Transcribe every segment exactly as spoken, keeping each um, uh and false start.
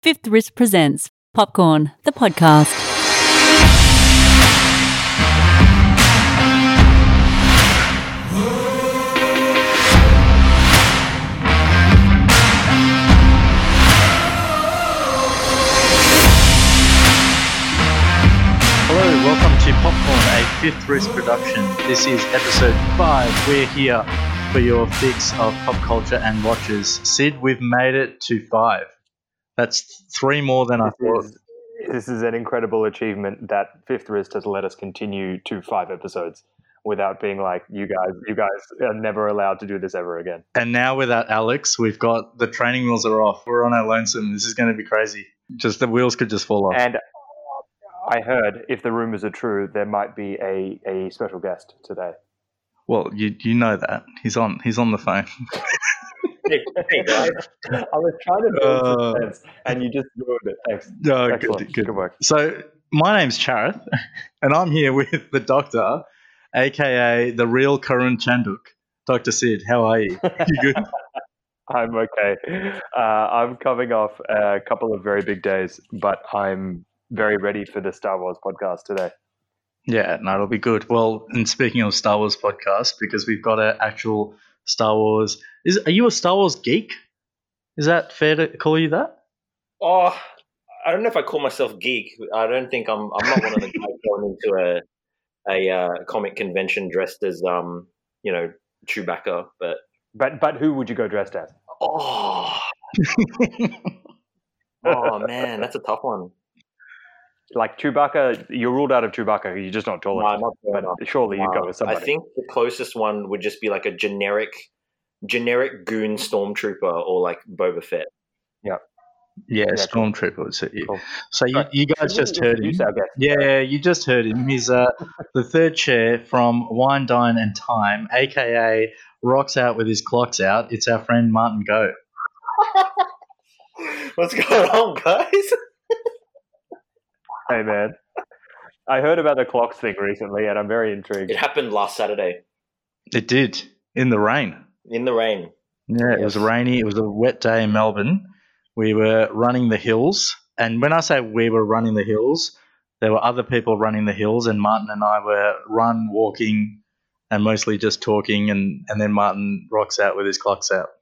Fifth Wrist presents Popcorn, the podcast. Hello, welcome to Popcorn, a Fifth Wrist production. This is episode five. We're here for your fix of pop culture and watches. Sid, we've made it to five. That's three more than I thought. Is, this is an incredible achievement that Fifth Wrist has let us continue to five episodes without being like, you guys, you guys are never allowed to do this ever again. And now without Alex, we've got the training wheels are off. We're on our lonesome. This is going to be crazy. Just the wheels could just fall off. And I heard, if the rumors are true, there might be a, a special guest today. Well, you you know that he's on he's on the phone. Hey, guys. I was trying to build uh, suspense, and you just ruined it. Thanks. Oh, Excellent. good, good. Good work. So my name's Charith, and I'm here with the doctor, aka the real Karun Chanduk. Doctor Sid, how are you? You good? I'm okay. Uh, I'm coming off a couple of very big days, but I'm very ready for the Star Wars podcast today. Yeah, no, it'll be good. Well, and speaking of Star Wars podcast, because we've got an actual Star Wars. Is are you a Star Wars geek? Is that fair to call you that? Oh, I don't know if I call myself geek. I don't think I'm. I'm not one of the guys going into a a uh, comic convention dressed as um you know Chewbacca, but But but who would you go dressed as? oh oh man, that's a tough one. Like Chewbacca, you're ruled out of Chewbacca. You're just not tall No, enough. not tall But enough. surely you'd go Um, with somebody. I think the closest one would just be like a generic, generic goon stormtrooper or like Boba Fett. Yeah, Yeah, cool. Stormtrooper would suit you. Cool. So you, Right. you guys Should we just heard him. introduce our guest? Yeah, you just heard him. He's uh, the third chair from Wine, Dine and Time, aka rocks out with his clocks out. It's our friend Martin Go. What's going on, guys? Hey, man. I heard about the clocks thing recently, and I'm very intrigued. It happened last Saturday It did in the rain. in the rain. Yeah, it was Yes. rainy. It was a wet day in Melbourne. We were running the hills, and when I say we were running the hills, there were other people running the hills, and Martin and I were run, walking, and mostly just talking. And, and then Martin rocks out with his clocks out.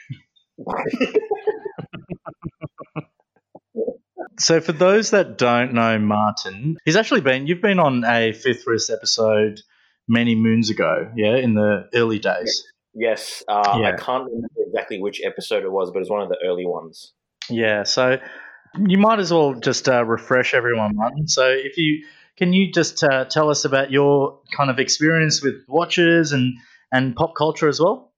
So for those that don't know Martin, he's actually been, you've been on a Fifth Wrist episode many moons ago, yeah, in the early days. Yes, uh, Yeah. I can't remember exactly which episode it was, but it was one of the early ones. Yeah, so you might as well just uh, refresh everyone, Martin. So if you, can you just uh, tell us about your kind of experience with watches and, and pop culture as well?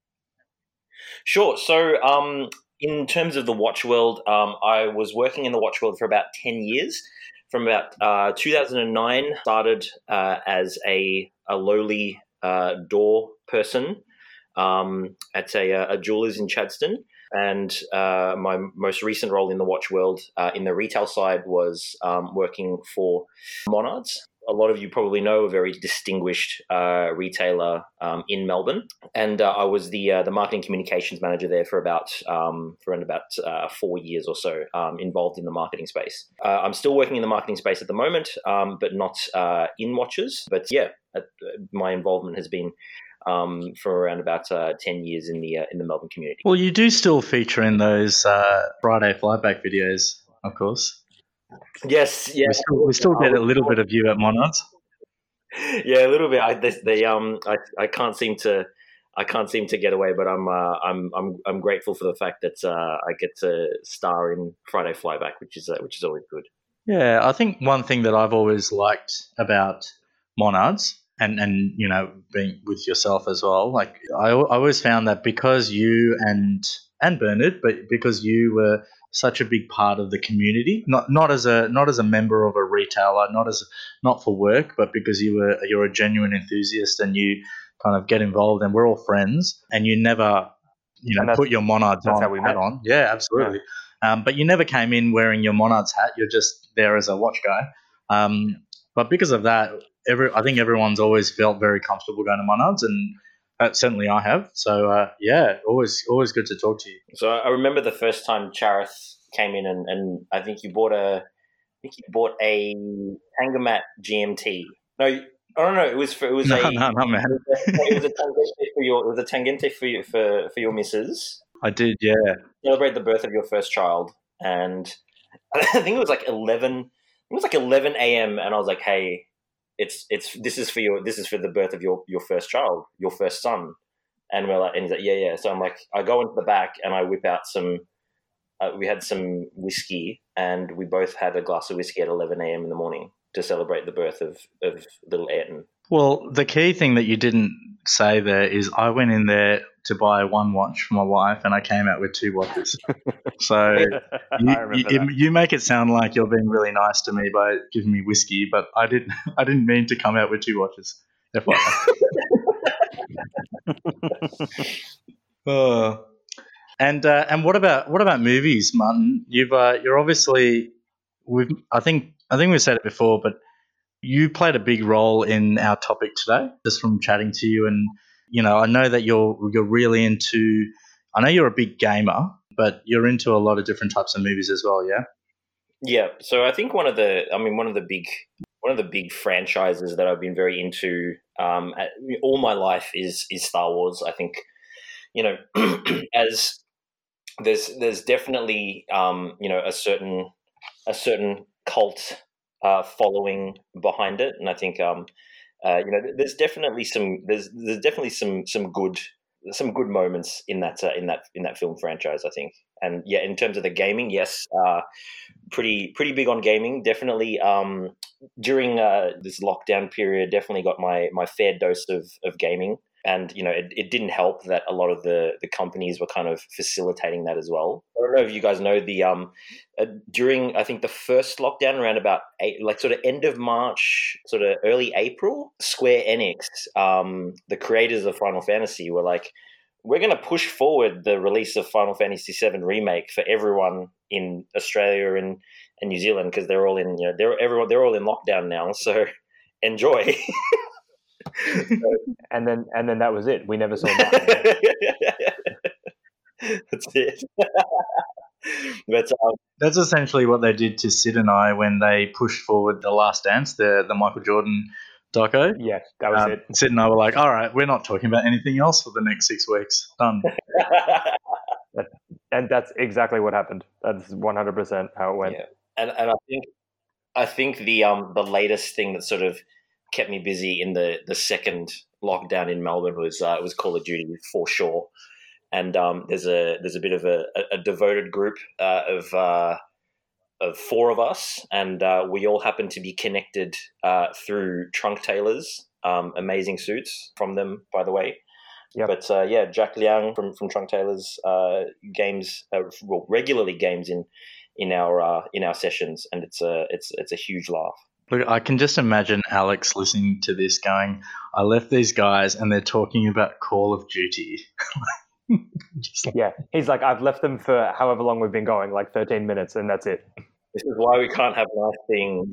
Sure. So, um, in terms of the watch world, um, I was working in the watch world for about ten years. From about uh, two thousand nine, started uh, as a, a lowly uh, door person um, at a, a jeweler's in Chadstone. And uh, my most recent role in the watch world uh, in the retail side was um, working for Monards. A lot of you probably know a very distinguished uh, retailer um, in Melbourne, and uh, I was the uh, the marketing communications manager there for about um, for around about uh, four years or so, um, involved in the marketing space. Uh, I'm still working in the marketing space at the moment, um, but not uh, in watches. But yeah, uh, my involvement has been um, for around about uh, ten years in the uh, in the Melbourne community. Well, you do still feature in those uh, Friday flyback videos, of course. Yes, yeah, We still, we still get a little bit of you at Monards. yeah, a little bit. I they, they um I, I can't seem to I can't seem to get away, but I'm uh, I'm I'm I'm grateful for the fact that uh, I get to star in Friday Flyback, which is uh, which is always good. Yeah, I think one thing that I've always liked about Monards and, and you know, being with yourself as well, like I, I always found that because you and and Bernard, but because you were such a big part of the community, not not as a not as a member of a retailer, not as not for work, but because you were you're a genuine enthusiast and you kind of get involved, and we're all friends, and you never you know put your Monards that's on, how we hat met. on. Yeah, absolutely. Um, but you never came in wearing your Monards hat. You're just there as a watch guy. Um, but because of that, every I think everyone's always felt very comfortable going to Monards, and uh, certainly I have. So uh, yeah, always always good to talk to you. So I remember the first time Charith came in and, and I think you bought a, I think you bought a Tangamat G M T. No, I don't know. It was for it was No, a no, no, man. It was a, it was a Tangente for your it was a Tangente for you, for for your missus. I did, yeah. Celebrate the birth of your first child, and I think it was like eleven. It was like eleven a.m. and I was like, "Hey, it's it's this is for your this is for the birth of your, your first child, your first son." And we're like, and he's like, "Yeah, yeah." So I'm like, I go into the back and I whip out some. Uh, we had some whiskey, and we both had a glass of whiskey at eleven a.m. in the morning to celebrate the birth of of little Ayrton. Well, the key thing that you didn't say there is I went in there to buy one watch for my wife, and I came out with two watches. So you, you, you make it sound like you're being really nice to me by giving me whiskey, but I didn't. I didn't mean to come out with two watches. F Y I. Oh. And uh, and what about what about movies, Martin? You've uh, you're obviously we've I think I think we've said it before, but you played a big role in our topic today, just from chatting to you. And you know, I know that you're you're really into. I know you're a big gamer, but you're into a lot of different types of movies as well. Yeah. Yeah. So I think one of the, I mean, one of the big one of the big franchises that I've been very into um, at, all my life is is Star Wars. I think, you know, as there's there's definitely um, you know a certain a certain cult uh, following behind it, and I think um, uh, you know there's definitely some there's there's definitely some some good some good moments in that uh, in that in that film franchise, I think. And yeah, in terms of the gaming, yes, uh, pretty pretty big on gaming. Definitely um, during uh, this lockdown period, definitely got my my fair dose of of gaming. And, you know, it, it didn't help that a lot of the, the companies were kind of facilitating that as well. I don't know if you guys know the um uh, during, I think, the first lockdown around about eight, like sort of end of March, sort of early April, Square Enix, um, the creators of Final Fantasy were like, we're going to push forward the release of Final Fantasy seven Remake for everyone in Australia and, and New Zealand because they're all in, you know, they're everyone they're all in lockdown now. So enjoy. and then and then that was it. We never saw that. That's it. But, um, that's essentially what they did to Sid and I when they pushed forward The Last Dance, the the Michael Jordan doco. Yeah, that was um, it. Sid and I were like, all right, we're not talking about anything else for the next six weeks. Done. And that's exactly what happened. That's one hundred percent how it went. Yeah. And and I think I think the um the latest thing that sort of kept me busy in the, the second lockdown in Melbourne was uh, it was Call of Duty for sure, and um, there's a there's a bit of a, a devoted group uh, of uh, of four of us, and uh, we all happen to be connected uh, through Trunk Tailors, um, amazing suits from them, by the way. Yep. But uh, yeah, Jack Liang from from Trunk Tailors uh, games uh, well, regularly games in in our uh, in our sessions, and it's a it's it's a huge laugh. Look, I can just imagine Alex listening to this going, I left these guys and they're talking about Call of Duty. like, yeah, he's like, I've left them for however long we've been going, like thirteen minutes, and that's it. This is why we can't have nice things.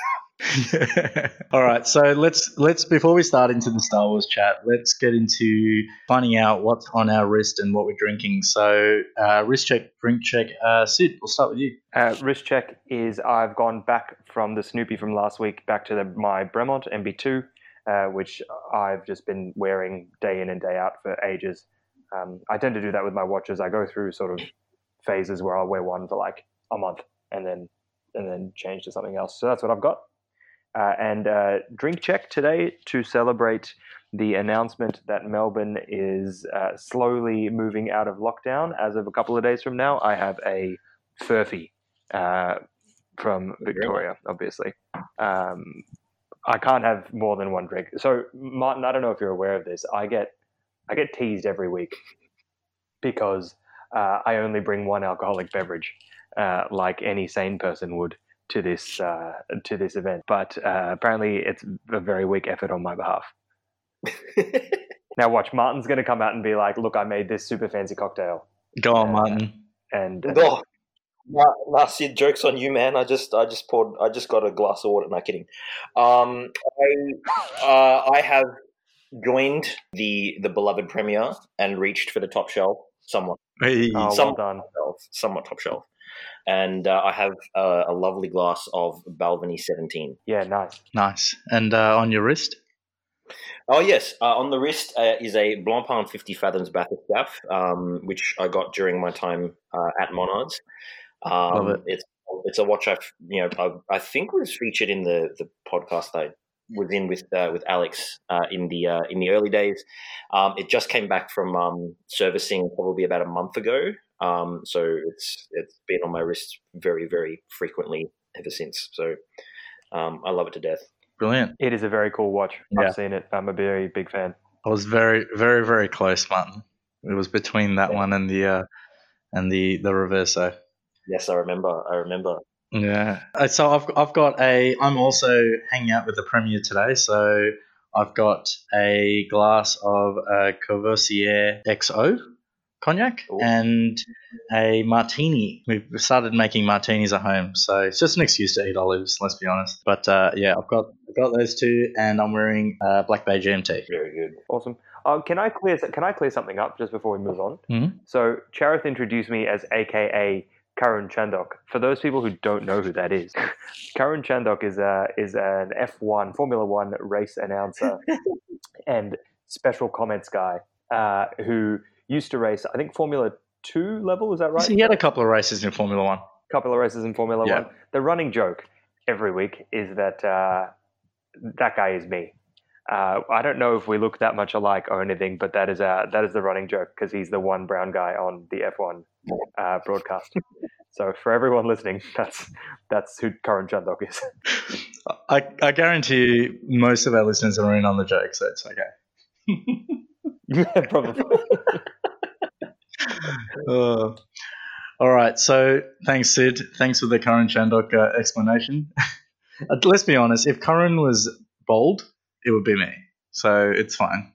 All right, so let's let's before we start into the Star Wars chat, let's get into finding out what's on our wrist and what we're drinking. So, uh, wrist check, drink check. Uh, Sid, we'll start with you. Uh, wrist check is I've gone back from the Snoopy from last week back to the, my Bremont M B two, uh, which I've just been wearing day in and day out for ages. Um, I tend to do that with my watches. I go through sort of phases where I'll wear one for like a month and then and then change to something else. So that's what I've got. Uh, and uh, drink check today to celebrate the announcement that Melbourne is uh, slowly moving out of lockdown. As of a couple of days from now, I have a Furphy uh, from Victoria, obviously. Um, I can't have more than one drink. So, Martin, I don't know if you're aware of this. I get I get teased every week because uh, I only bring one alcoholic beverage, uh, like any sane person would. to this uh, to this event, but uh, apparently it's a very weak effort on my behalf. Now watch, Martin's going to come out and be like, look, I made this super fancy cocktail. Go on, uh, Martin. And uh, oh, nah, nah, Sid, joke's on you, man. I just I just poured I just got a glass of water. No kidding. Um, I uh, I have joined the the beloved Premier and reached for the top shelf somewhat. Hey. oh, somewhat well done. Top shelf, somewhat top shelf. and uh, I have a, a lovely glass of Balvenie seventeen. Yeah, nice. Nice. And uh, on your wrist? Oh, yes. Uh, on the wrist uh, is a Blancpain fifty Fathoms Bathurst, um, which I got during my time uh, at Monards. Um, Love it. It's it's a watch I've, you know, I, I think was featured in the, the podcast I was in with uh, with Alex uh, in the uh, in the early days. Um, it just came back from um, servicing probably about a month ago. Um, so it's it's been on my wrist very, very frequently ever since. So um, I love it to death. Brilliant. It is a very cool watch. Yeah. I've seen it. I'm a very big fan. I was very, very, very close, Martin. It was between that Yeah. one and the uh, and the the Reverso. Yes, I remember. I remember. Yeah. Uh, So I've I've got a. I'm also hanging out with the Premier today, so I've got a glass of uh, Courvoisier X O cognac Ooh. and a martini. We've started making martinis at home, so it's just an excuse to eat olives. Let's be honest. But uh, yeah, I've got I've got those two, and I'm wearing uh, Black Bay G M T. Very good. Awesome. Uh, can I clear Can I clear something up just before we move on? Mhm. So Charith introduced me as A K A Karun Chandok. For those people who don't know who that is, Karun Chandok is a is an F one Formula One race announcer and special comments guy uh, who used to race, I think, Formula Two level. Is that right? So he had a couple of races in Formula One. couple of races in Formula Yeah. One. The running joke every week is that uh, that guy is me. Uh, I don't know if we look that much alike or anything, but that is uh, that is the running joke because he's the one brown guy on the F one uh, broadcast. So for everyone listening, that's that's who Karan Chandok is. I, I guarantee you most of our listeners are in on the joke, so it's okay. Yeah, probably. Uh, all right, so thanks, Sid. Thanks for the Karan Chandok uh, explanation. Uh, Let's be honest, if Karan was bald, it would be me. So it's fine.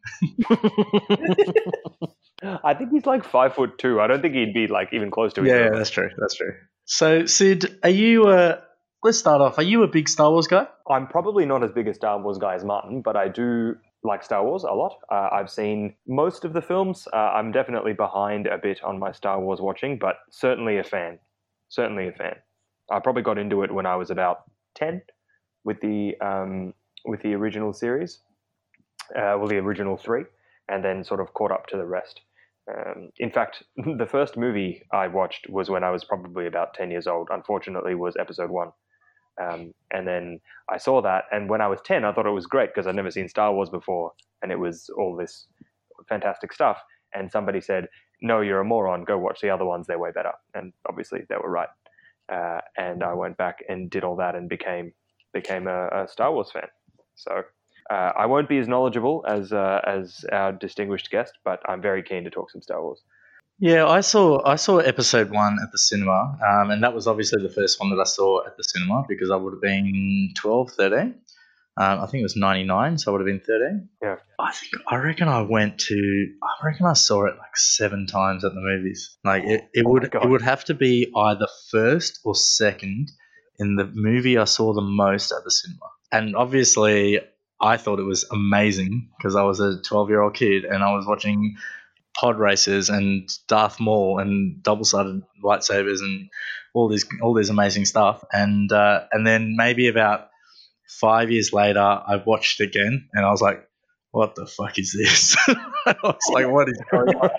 I think he's like five foot two. I don't think he'd be like even close to it. Yeah, that's true. That's true. So, Sid, are you, uh, let's start off. Are you a big Star Wars guy? I'm probably not as big a Star Wars guy as Martin, but I do like Star Wars a lot. Uh, I've seen most of the films. Uh, I'm definitely behind a bit on my Star Wars watching, but certainly a fan. Certainly a fan. I probably got into it when I was about ten with the um, with the original series, uh, well, the original three, and then sort of caught up to the rest. Um, in fact, the first movie I watched was when I was probably about ten years old. Unfortunately, was Episode One. Um, and then I saw that, and when I was ten, I thought it was great because I'd never seen Star Wars before, and it was all this fantastic stuff. And somebody said, "No, you're a moron. Go watch the other ones. They're way better." And obviously, they were right. Uh, and I went back and did all that and became became a, a Star Wars fan. So uh, I won't be as knowledgeable as uh, as our distinguished guest, but I'm very keen to talk some Star Wars. Yeah, I saw I saw Episode One at the cinema, um, and that was obviously the first one that I saw at the cinema because I would have been twelve, thirteen. Um, I think it was ninety-nine, so I would have been thirteen. Yeah. I think I reckon I went to I reckon I saw it like seven times at the movies. Like it, it Oh my would God. it would have to be either first or second in the movie I saw the most at the cinema. And obviously I thought it was amazing because I was a twelve-year-old kid and I was watching pod races and Darth Maul and double-sided lightsabers and all this all this amazing stuff. And uh, and then maybe about five years later, I watched it again and I was like, "What the fuck is this?" I was like, "What is going on?"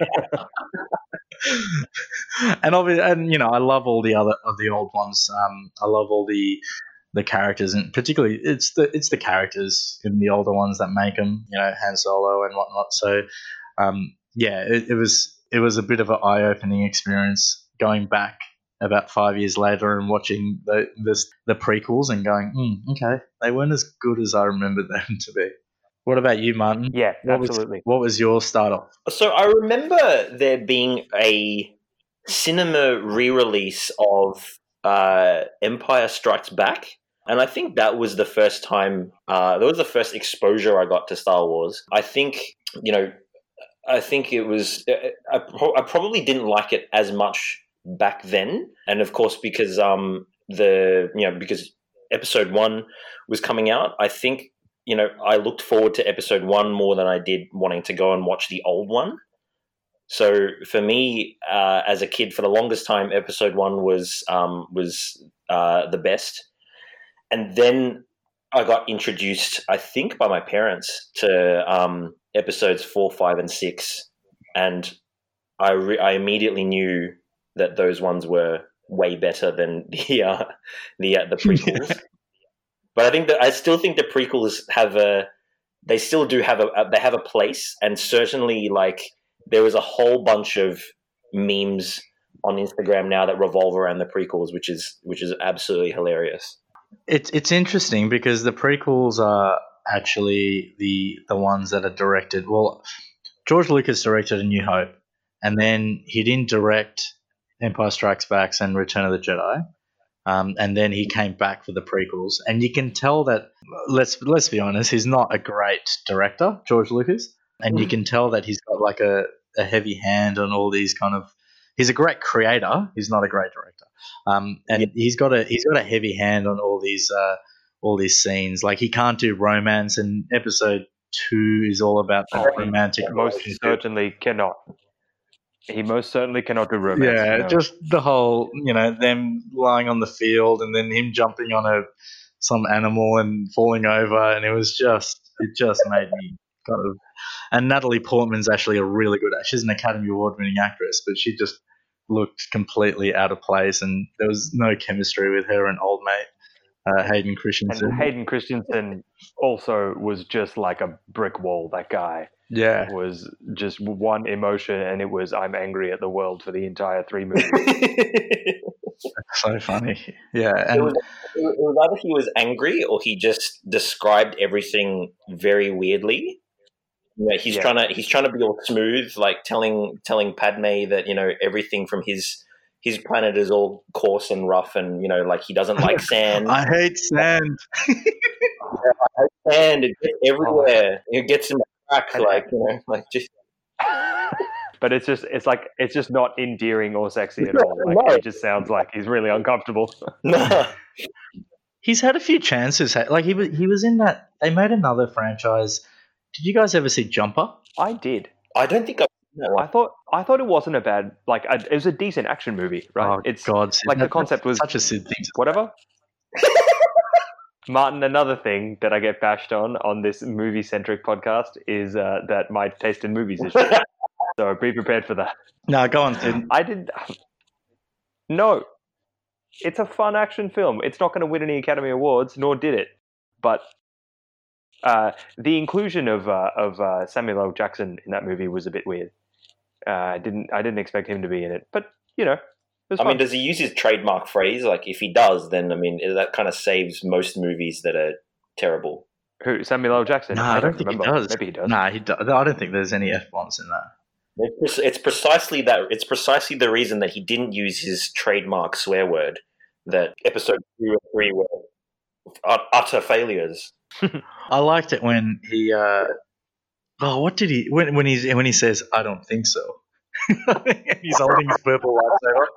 and obviously, and you know, I love all the other of the old ones. Um, I love all the the characters, and particularly it's the it's the characters in the older ones that make them. You know, Han Solo and whatnot. So. Um, Yeah, it, it was it was a bit of an eye-opening experience going back about five years later and watching the the, the prequels and going, mm, okay, they weren't as good as I remembered them to be. What about you, Martin? Yeah, what absolutely. Was, what was your start off? So I remember there being a cinema re-release of uh, Empire Strikes Back, and I think that was the first time. Uh, that was the first exposure I got to Star Wars. I think you know. I think it was. I, I probably didn't like it as much back then, and of course because um the you know because Episode One was coming out. I think you know I looked forward to Episode One more than I did wanting to go and watch the old one. So for me, uh, as a kid, for the longest time, episode one was um, was uh, the best, and then I got introduced, I think, by my parents to um, episodes four, five, and six, and I re- I immediately knew that those ones were way better than the uh, the uh, the prequels. Yeah. But I think that I still think the prequels have a they still do have a, a they have a place, and certainly like there was a whole bunch of memes on Instagram now that revolve around the prequels, which is which is absolutely hilarious. It's it's interesting because the prequels are actually the the ones that are directed. Well, George Lucas directed A New Hope, and then he didn't direct Empire Strikes Back and Return of the Jedi. Um, and then he came back for the prequels, and you can tell that. Let's let's be honest, he's not a great director, George Lucas, and you can tell that he's got like a, a heavy hand on all these kind of. He's a great creator. He's not a great director, um, and yeah. he's got a he's got a heavy hand on all these uh, all these scenes. Like he can't do romance, and episode two is all about that oh, romantic. Most certainly cannot. He most certainly cannot do romance. Yeah, no. Just the whole, you know, them lying on the field and then him jumping on a some animal and falling over, and it was just, it just made me kind of. And Natalie Portman's actually a really good. She's an Academy Award-winning actress, but she just looked completely out of place, and there was no chemistry with her and old mate uh, Hayden Christensen. And Hayden Christensen also was just like a brick wall. That guy. Yeah. It was just one emotion, and it was I'm angry at the world for the entire three movies. So funny. Yeah. And it, was, it was either he was angry or he just described everything very weirdly. You know, he's yeah. trying to he's trying to be all smooth, like telling telling Padme that, you know, everything from his his planet is all coarse and rough, and, you know, like he doesn't like sand. I hate sand. yeah, I hate sand. It gets everywhere. Oh. It gets in the crack, like, you know, like just. But it's just it's like it's just not endearing or sexy at all. Like no. It just sounds like he's really uncomfortable. No. He's had a few chances. Like he was he was in that. They made another franchise. Did you guys ever see Jumper? I did. I don't think I. No, I thought I thought it wasn't a bad like a, it was a decent action movie, right? Oh, it's God, Sid, like that, the concept was such a Sid thing. Whatever. Martin, another thing that I get bashed on on this movie-centric podcast is uh, that my taste in movies is shit. So be prepared for that. No, go on, Sid. I did. No, it's a fun action film. It's not going to win any Academy Awards, nor did it. But uh, the inclusion of uh, of uh, Samuel L. Jackson in that movie was a bit weird. Uh, I didn't I didn't expect him to be in it, but you know. I fun. mean, does he use his trademark phrase? Like, if he does, then, I mean, that kind of saves most movies that are terrible. Who, Samuel L. Jackson? No, I, I don't, don't think remember. he does. Maybe he does. No, nah, he do- I don't think there's any F-bombs in that. It's, it's precisely that. It's precisely the reason that he didn't use his trademark swear word. That episode two and three were utter failures. I liked it when he. Uh, oh, what did he? When when he when he says, "I don't think so," he's holding his purple lightsaber.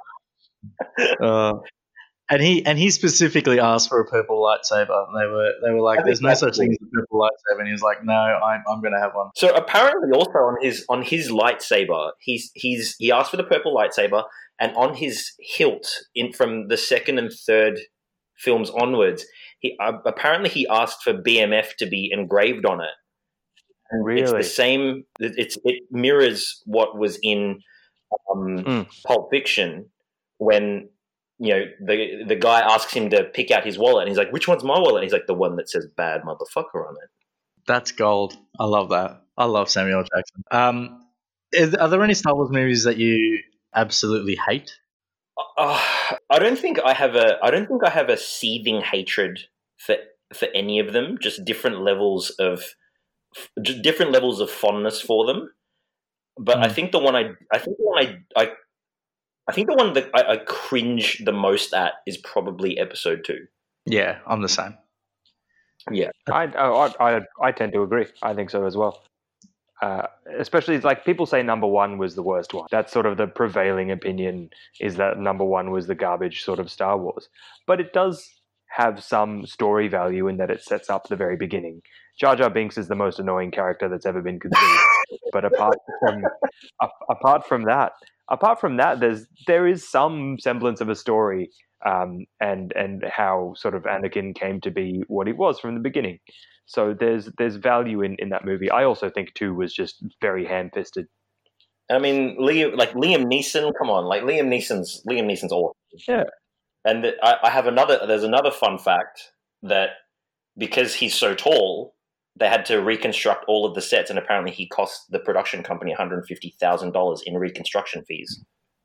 Uh, and he and he specifically asked for a purple lightsaber. They were they were like, "There's no such thing as a purple lightsaber," and he was like, "No, I'm I'm going to have one." So apparently, also on his on his lightsaber, he's he's he asked for the purple lightsaber, and on his hilt, in from the second and third films onwards, he uh, apparently he asked for B M F to be engraved on it. And really, it's the same. It's it mirrors what was in um, mm. Pulp Fiction. When, you know, the the guy asks him to pick out his wallet, and he's like, "Which one's my wallet?" And he's like, "The one that says bad motherfucker on it." That's gold. I love that. I love Samuel Jackson. Um, is, are there any Star Wars movies that you absolutely hate? Uh, I don't think I have a. I don't think I have a seething hatred for for any of them. Just different levels of, just different levels of fondness for them. But mm. I think the one I, I think the one I, I I think the one that I, I cringe the most at is probably episode two. Yeah, I'm the same. Yeah, I I I, I tend to agree. I think so as well. Uh, especially, it's like people say number one was the worst one. That's sort of the prevailing opinion, is that number one was the garbage sort of Star Wars. But it does have some story value in that it sets up the very beginning. Jar Jar Binks is the most annoying character that's ever been conceived. But apart from a- apart from that, apart from that, there's there is some semblance of a story, um, and and how sort of Anakin came to be what he was from the beginning. So there's there's value in, in that movie. I also think two was just very ham fisted. I mean, Liam, like Liam Neeson, come on, like Liam Neeson's Liam Neeson's awesome. Yeah. And the, I, I have another. There's another fun fact that because he's so tall, they had to reconstruct all of the sets, and apparently he cost the production company one hundred fifty thousand dollars in reconstruction fees.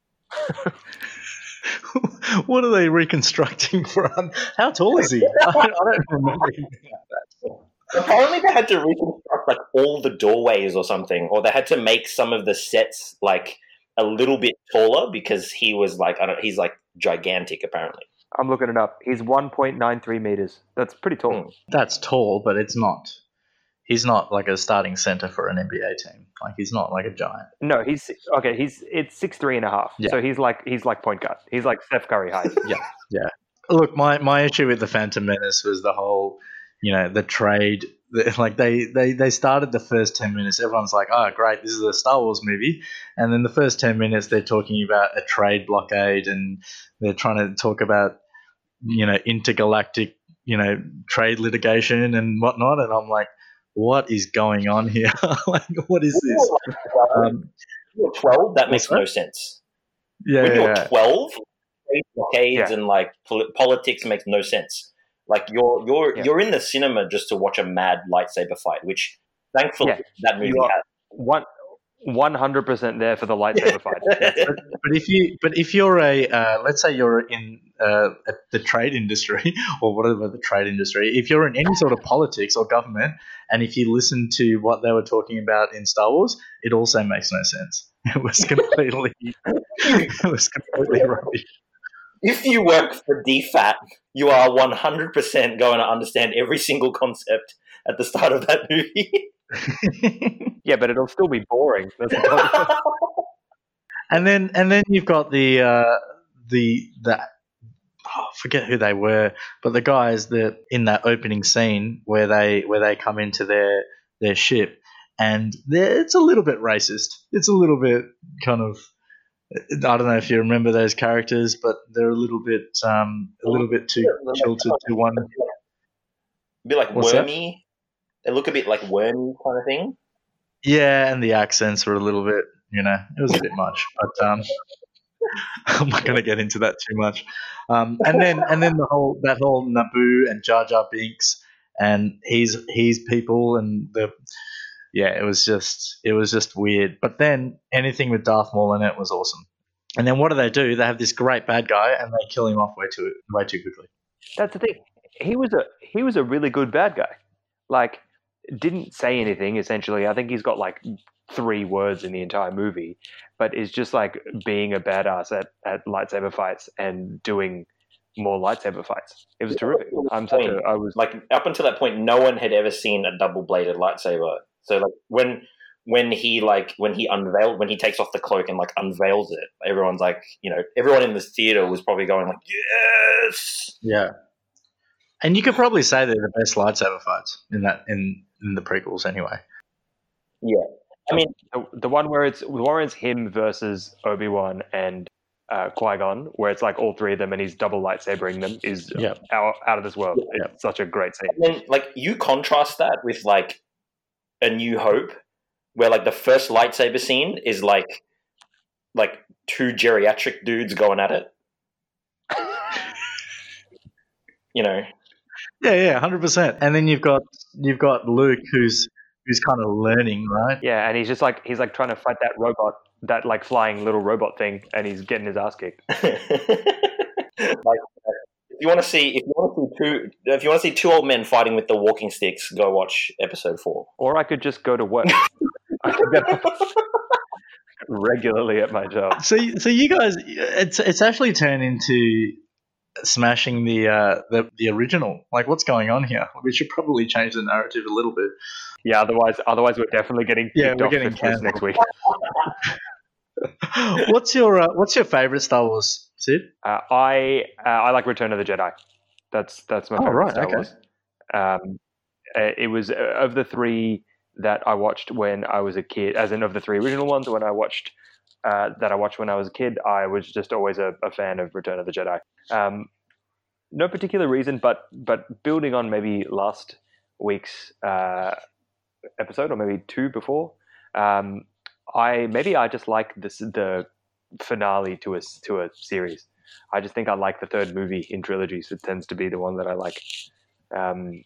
What are they reconstructing from? How tall is he? I don't, I don't remember him being that tall. Apparently, they had to reconstruct like all the doorways or something, or they had to make some of the sets like a little bit taller because he was like, I don't, he's like gigantic apparently. I'm looking it up. He's one point nine three meters. That's pretty tall. Mm. That's tall, but it's not. He's not like a starting center for an N B A team. Like he's not like a giant. No, he's okay. He's it's six three and a half. Yeah. So he's like he's like point guard. He's like Steph Curry height. Yeah, yeah. Look, my, my issue with the Phantom Menace was the whole, you know, the trade. The, like they, they, they started the first ten minutes. Everyone's like, oh, great, this is a Star Wars movie. And then the first ten minutes, they're talking about a trade blockade, and they're trying to talk about, you know, intergalactic, you know, trade litigation and whatnot. And I'm like, what is going on here? Like, what is this? Um, You're twelve. That makes what's that? no sense. yeah, When you're yeah. twelve, trade blockades Yeah. and like pol- politics makes no sense. Like you're you're Yeah. you're in the cinema just to watch a mad lightsaber fight, which thankfully Yeah. that movie You are- has. One one hundred percent there for the lightsaber fight. That's it. But if you, but if you're a, uh, let's say you're in uh, at the trade industry or whatever the trade industry, if you're in any sort of politics or government, and if you listen to what they were talking about in Star Wars, it also makes no sense. It was completely, it was completely rubbish. If you work for D FAT, you are one hundred percent going to understand every single concept at the start of that movie. Yeah, but it'll still be boring. That's the problem. And then, and then you've got the uh, the the oh, I forget who they were, but the guys that in that opening scene where they where they come into their their ship, and they're- it's a little bit racist. It's a little bit kind of, I don't know if you remember those characters, but they're a little bit um, a little bit too tilted to one. A bit like What's that? wormy. They look a bit like wormy kind of thing. Yeah, and the accents were a little bit, you know, it was a bit much. But um, I'm not going to get into that too much. Um, and then and then the whole that whole Naboo and Jar Jar Binks and he's he's people and the yeah, it was just it was just weird. But then anything with Darth Maul in it was awesome. And then what do they do? They have this great bad guy and they kill him off way too way too quickly. That's the thing. He was a he was a really good bad guy. Like, didn't say anything essentially. I think he's got like three words in the entire movie, but is just like being a badass at, at lightsaber fights and doing more lightsaber fights. It was terrific. I'm such a I was Like up until that point, no one had ever seen a double bladed lightsaber. So like when when he like when he unveiled when he takes off the cloak and like unveils it, everyone's like, you know, everyone in this theater was probably going like, yes. Yeah. And you could probably say they're the best lightsaber fights in that in, in the prequels anyway. Yeah. I mean, the, the one where it's the one where it's him versus Obi-Wan and uh, Qui-Gon, where it's like all three of them and he's double lightsabering them, is Yep. out, out of this world. Yep. It's such a great scene. and then like you contrast that with like A New Hope, where like the first lightsaber scene is like like two geriatric dudes going at it. You know. Yeah, yeah, hundred percent. And then you've got you've got Luke, who's who's kind of learning, right? Yeah, and he's just like he's like trying to fight that robot, that like flying little robot thing, and he's getting his ass kicked. like, if you want to see, if you want to see two, if you want to see two old men fighting with the walking sticks, go watch episode four. Or I could just go to work. I could go regularly at my job. So, so you guys, it's it's actually turned into smashing the uh, the the original. Like, what's going on here? We should probably change the narrative a little bit. Yeah, otherwise, otherwise we're definitely getting Yeah, kicked we're off getting the quiz next week. what's your uh, What's your favorite Star Wars, Sid? Uh, I uh, I like Return of the Jedi. That's that's my Oh, favorite right, Star okay. Wars. Um, uh, it was uh, of the three that I watched when I was a kid, as in of the three original ones, when I watched uh, that I watched when I was a kid, I was just always a, a fan of Return of the Jedi. Um, no particular reason, but but building on maybe last week's uh, episode, or maybe two before, um, I maybe I just like this the finale to a to a series. I just think I like the third movie in trilogies. It tends to be the one that I like. Um,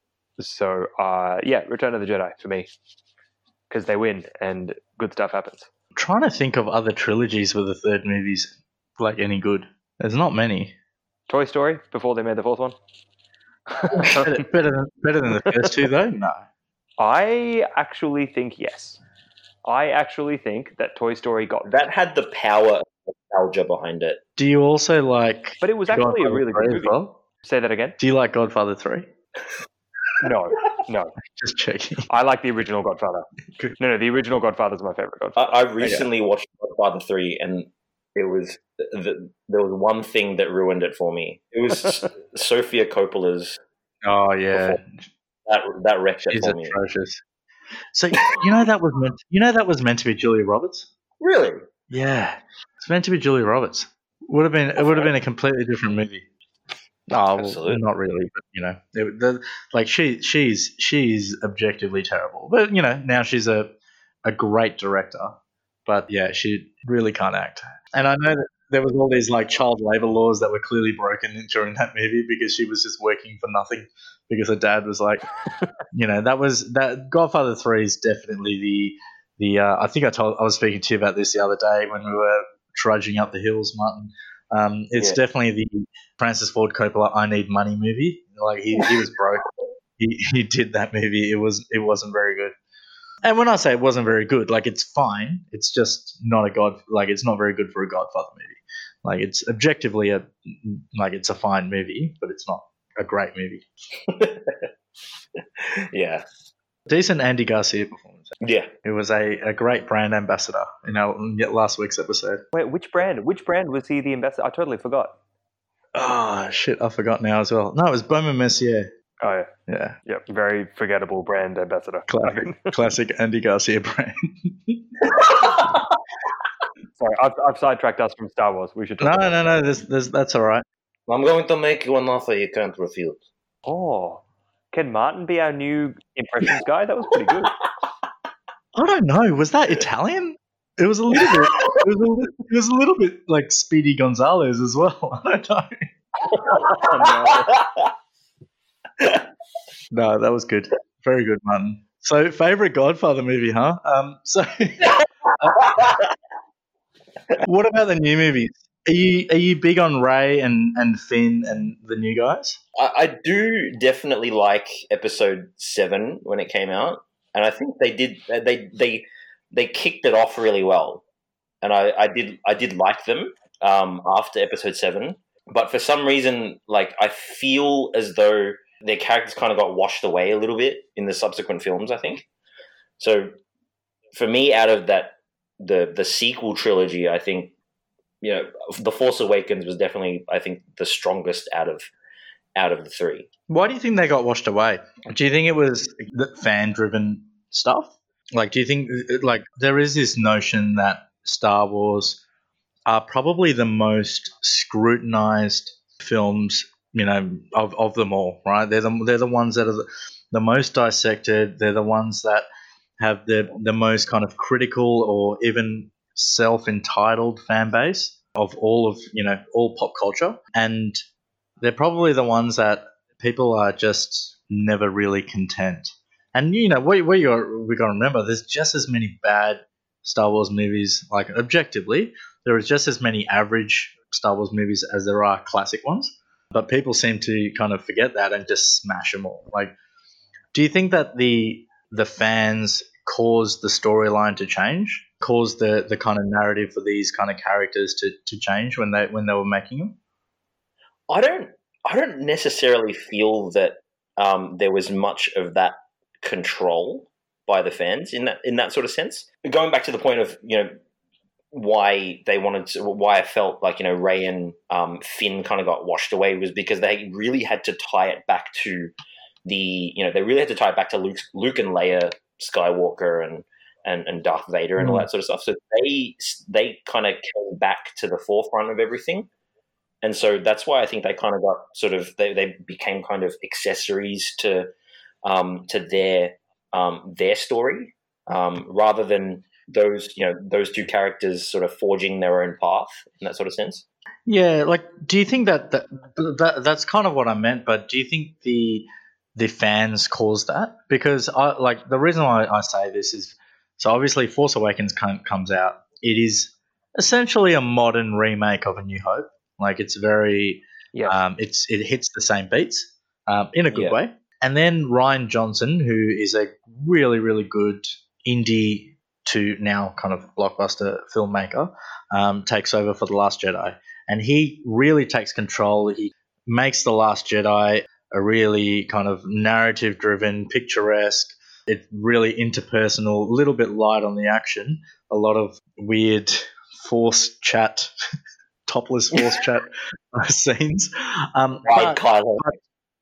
so uh, yeah, Return of the Jedi for me, because they win and good stuff happens. I'm trying to think of other trilogies where the third movie's like any good. There's not many. Toy Story before they made the fourth one. better, better than better than the first two though. No. I actually think yes. I actually think that Toy Story got That had the power of nostalgia behind it. Do you also like? but it was actually a Godfather really three good as movie. well? Say that again? Do you like Godfather three? No, no. Just checking. I like the original Godfather. Good. No, no, the original Godfather's my favorite I, Godfather. I recently watched Godfather three, and it was the, there was one thing that ruined it for me. It was Sofia Coppola's. Oh yeah, That that wrecked it she's for me. atrocious. So you know that was meant. You know that was meant to be Julia Roberts. Really? Yeah, it's meant to be Julia Roberts. Would have been. It would have been a completely different movie. Oh, well, Absolutely. not really, but you know, it, the, like she, she's she's objectively terrible. But you know, now she's a a great director. But yeah, she really can't act. And I know that there was all these like child labor laws that were clearly broken during that movie because she was just working for nothing because her dad was like, you know, that was that Godfather three is definitely the the. Uh, I think I told I was speaking to you about this the other day when we were trudging up the hills, Martin. Um, it's Yeah. definitely the Francis Ford Coppola "I Need Money" movie. Like he, he was broke. he he did that movie. It was it wasn't very good. And when I say it wasn't very good, like it's fine. It's just not a god. Like it's not very good for a Godfather movie. Like it's objectively a like it's a fine movie, but it's not a great movie. Yeah. Decent Andy Garcia performance. Yeah. It was a, a great brand ambassador in our last week's episode. Wait, which brand? Which brand was he the ambassador? I totally forgot. Oh shit, I forgot now as well. No, it was Bowman Mercier. Oh, yeah. Yeah, Yep. Very forgettable brand ambassador. classic, classic Andy Garcia brand. Sorry, I've, I've sidetracked us from Star Wars. We should talk No, about no, no. There's, there's, that's all right. I'm going to make you an offer you can't refuse. Oh, can Martin be our new impressions guy? That was pretty good. I don't know. Was that Italian? It was a little bit. It was a, li- it was a little bit like Speedy Gonzalez as well. I don't know. Oh, No, that was good. Very good, Martin. So, favorite Godfather movie, huh? Um, so, what about the new movies? Are you are you big on Ray and, and Finn and the new guys? I, I do definitely like episode seven when it came out, and I think they did they they they kicked it off really well, and I, I did I did like them um, after episode seven, but for some reason, like I feel as though their characters kind of got washed away a little bit in the subsequent films. I think so. For me, out of that the the sequel trilogy, I think. You know, The Force Awakens was definitely, I think, the strongest out of out of the three. Why do you think they got washed away? Do you think it was the fan-driven stuff? Like, do you think, like, there is this notion that Star Wars are probably the most scrutinized films, you know, of, of them all, right? They're the, they're the ones that are the, the most dissected. They're the ones that have the, the most kind of critical or even self-entitled fan base of all of, you know, all pop culture. And they're probably the ones that people are just never really content. And, you know, what, what you're, we got to remember, there's just as many bad Star Wars movies, like objectively, there is just as many average Star Wars movies as there are classic ones. But people seem to kind of forget that and just smash them all. Like, do you think that the the fans caused the storyline to change? Caused the, the kind of narrative for these kind of characters to, to change when they when they were making them? I don't I don't necessarily feel that um, there was much of that control by the fans in that in that sort of sense. Going back to the point of, you know, why they wanted to, why I felt like, you know, Rey and um, Finn kind of got washed away was because they really had to tie it back to the, you know, they really had to tie it back to Luke, Luke and Leia Skywalker and and, and Darth Vader and all that sort of stuff. So they they kind of came back to the forefront of everything. And so that's why I think they kind of got sort of they, they became kind of accessories to um, to their um, their story um, rather than those you know those two characters sort of forging their own path in that sort of sense. Yeah, like, do you think that, that, that that's kind of what I meant? But do you think the the fans caused that? Because I like the reason why I say this is so obviously Force Awakens come, comes out. It is essentially a modern remake of A New Hope. Like it's very, Yeah. um, it's it hits the same beats um, in a good Yeah. way. And then Rian Johnson, who is a really really good indie to now kind of blockbuster filmmaker, um, takes over for The Last Jedi. And he really takes control. He makes The Last Jedi a really kind of narrative-driven, picturesque, it's really interpersonal, a little bit light on the action, a lot of weird force chat, topless force chat scenes. Um, Right, but, Kylo. but,